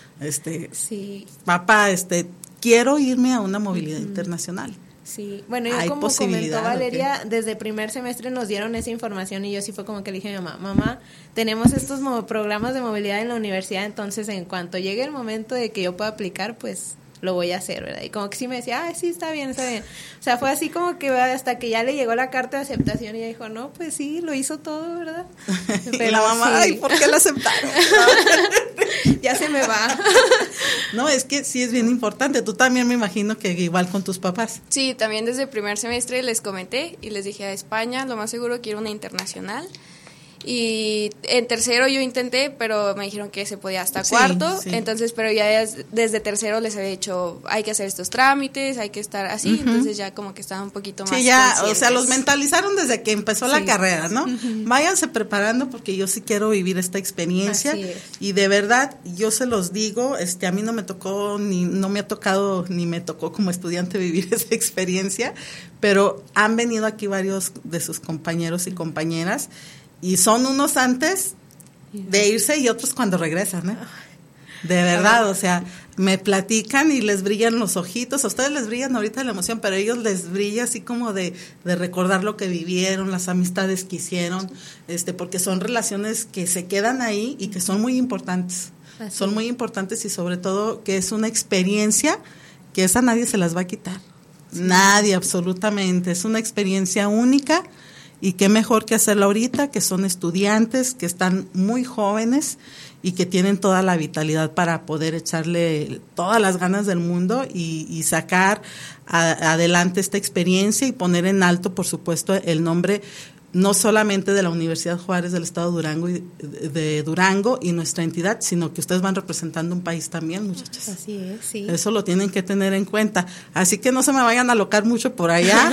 Sí. Papá, quiero irme a una movilidad internacional. Sí, bueno, yo como comentó Valeria, desde primer semestre nos dieron esa información, y yo sí fue como que le dije a mi mamá, tenemos estos programas de movilidad en la universidad, entonces en cuanto llegue el momento de que yo pueda aplicar, pues lo voy a hacer, ¿verdad? Y como que sí me decía, sí, está bien. O sea, fue así como que hasta que ya le llegó la carta de aceptación y ella dijo, no, pues sí, lo hizo todo, ¿verdad? Pero y la mamá, sí. ¿Por qué la aceptaron? Ya se me va. No, es que sí es bien importante. Tú también me imagino que igual con tus papás. Sí, también desde el primer semestre les comenté y les dije, a España, lo más seguro quiero una internacional. Y en tercero yo intenté, pero me dijeron que se podía hasta cuarto, sí. Entonces, pero ya desde tercero les había dicho, hay que hacer estos trámites, hay que estar así, uh-huh. Entonces ya como que estaban un poquito más conscientes. O sea, los mentalizaron desde que empezó la carrera, ¿no? Uh-huh. Váyanse preparando porque yo sí quiero vivir esta experiencia, y de verdad, yo se los digo, a mí no me tocó, no me ha tocado, ni me tocó como estudiante vivir esa experiencia, pero han venido aquí varios de sus compañeros y compañeras, y son unos antes de irse y otros cuando regresan, ¿eh? De verdad, o sea, me platican y les brillan los ojitos. A ustedes les brillan ahorita la emoción, pero a ellos les brilla así como de recordar lo que vivieron, las amistades que hicieron, porque son relaciones que se quedan ahí y que son muy importantes. Así. Son muy importantes, y sobre todo que es una experiencia que esa nadie se las va a quitar. Sí. Nadie, absolutamente. Es una experiencia única. Y qué mejor que hacerlo ahorita, que son estudiantes, que están muy jóvenes y que tienen toda la vitalidad para poder echarle todas las ganas del mundo y sacar adelante esta experiencia y poner en alto, por supuesto, el nombre no solamente de la Universidad Juárez del Estado de Durango y nuestra entidad, sino que ustedes van representando un país también, muchachos. Así es, sí. Eso lo tienen que tener en cuenta. Así que no se me vayan a alocar mucho por allá.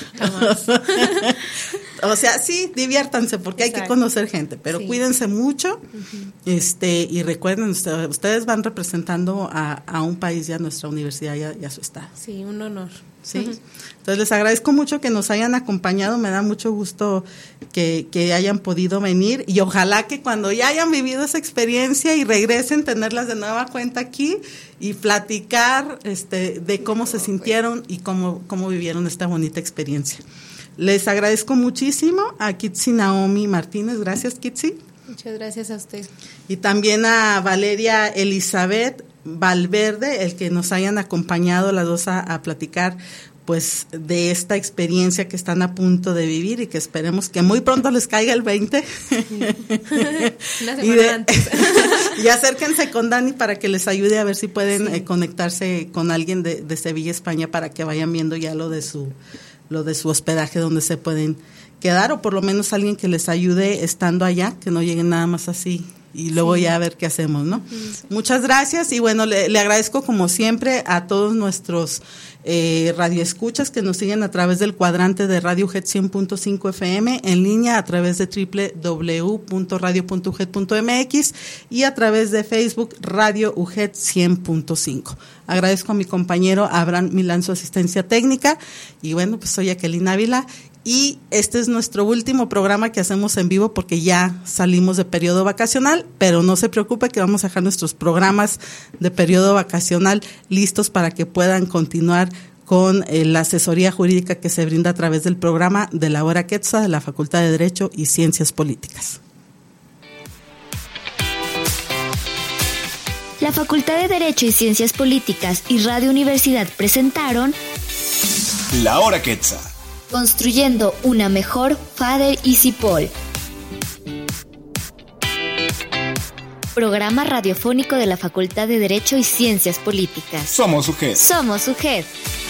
O sea, sí, diviértanse porque hay que conocer gente, pero cuídense mucho, uh-huh. Y recuerden, ustedes van representando a un país y a nuestra universidad y a su estado. Sí, un honor. Sí. Uh-huh. Entonces les agradezco mucho que nos hayan acompañado, me da mucho gusto que hayan podido venir, y ojalá que cuando ya hayan vivido esa experiencia y regresen, tenerlas de nueva cuenta aquí y platicar de cómo se sintieron y cómo vivieron esta bonita experiencia. Les agradezco muchísimo a Kitsi Naomi Martínez. Gracias, Kitsi. Muchas gracias a usted. Y también a Valeria Elizabeth Valverde, el que nos hayan acompañado las dos a platicar pues de esta experiencia que están a punto de vivir y que esperemos que muy pronto les caiga el 20. Una semana antes. Y acérquense con Dani para que les ayude a ver si pueden conectarse con alguien de Sevilla, España, para que vayan viendo ya lo de su hospedaje, donde se pueden quedar, o por lo menos alguien que les ayude estando allá, que no lleguen nada más así y luego ya a ver qué hacemos, ¿no? Sí. Muchas gracias, y bueno, le agradezco como siempre a todos nuestros radioescuchas que nos siguen a través del cuadrante de Radio UGED 100.5 FM, en línea a través de www.radio.uged.mx y a través de Facebook Radio UGED 100.5. Agradezco a mi compañero Abraham Milán su asistencia técnica, y bueno, pues soy Jacqueline Ávila, Y este es nuestro último programa que hacemos en vivo porque ya salimos de periodo vacacional, pero no se preocupe que vamos a dejar nuestros programas de periodo vacacional listos para que puedan continuar con la asesoría jurídica que se brinda a través del programa de la Hora Quetzal de la Facultad de Derecho y Ciencias Políticas. La Facultad de Derecho y Ciencias Políticas y Radio Universidad presentaron La Hora Quetzal. Construyendo una mejor FADER y CIPOL. Programa radiofónico de la Facultad de Derecho y Ciencias Políticas. Somos UGED. Somos UGED.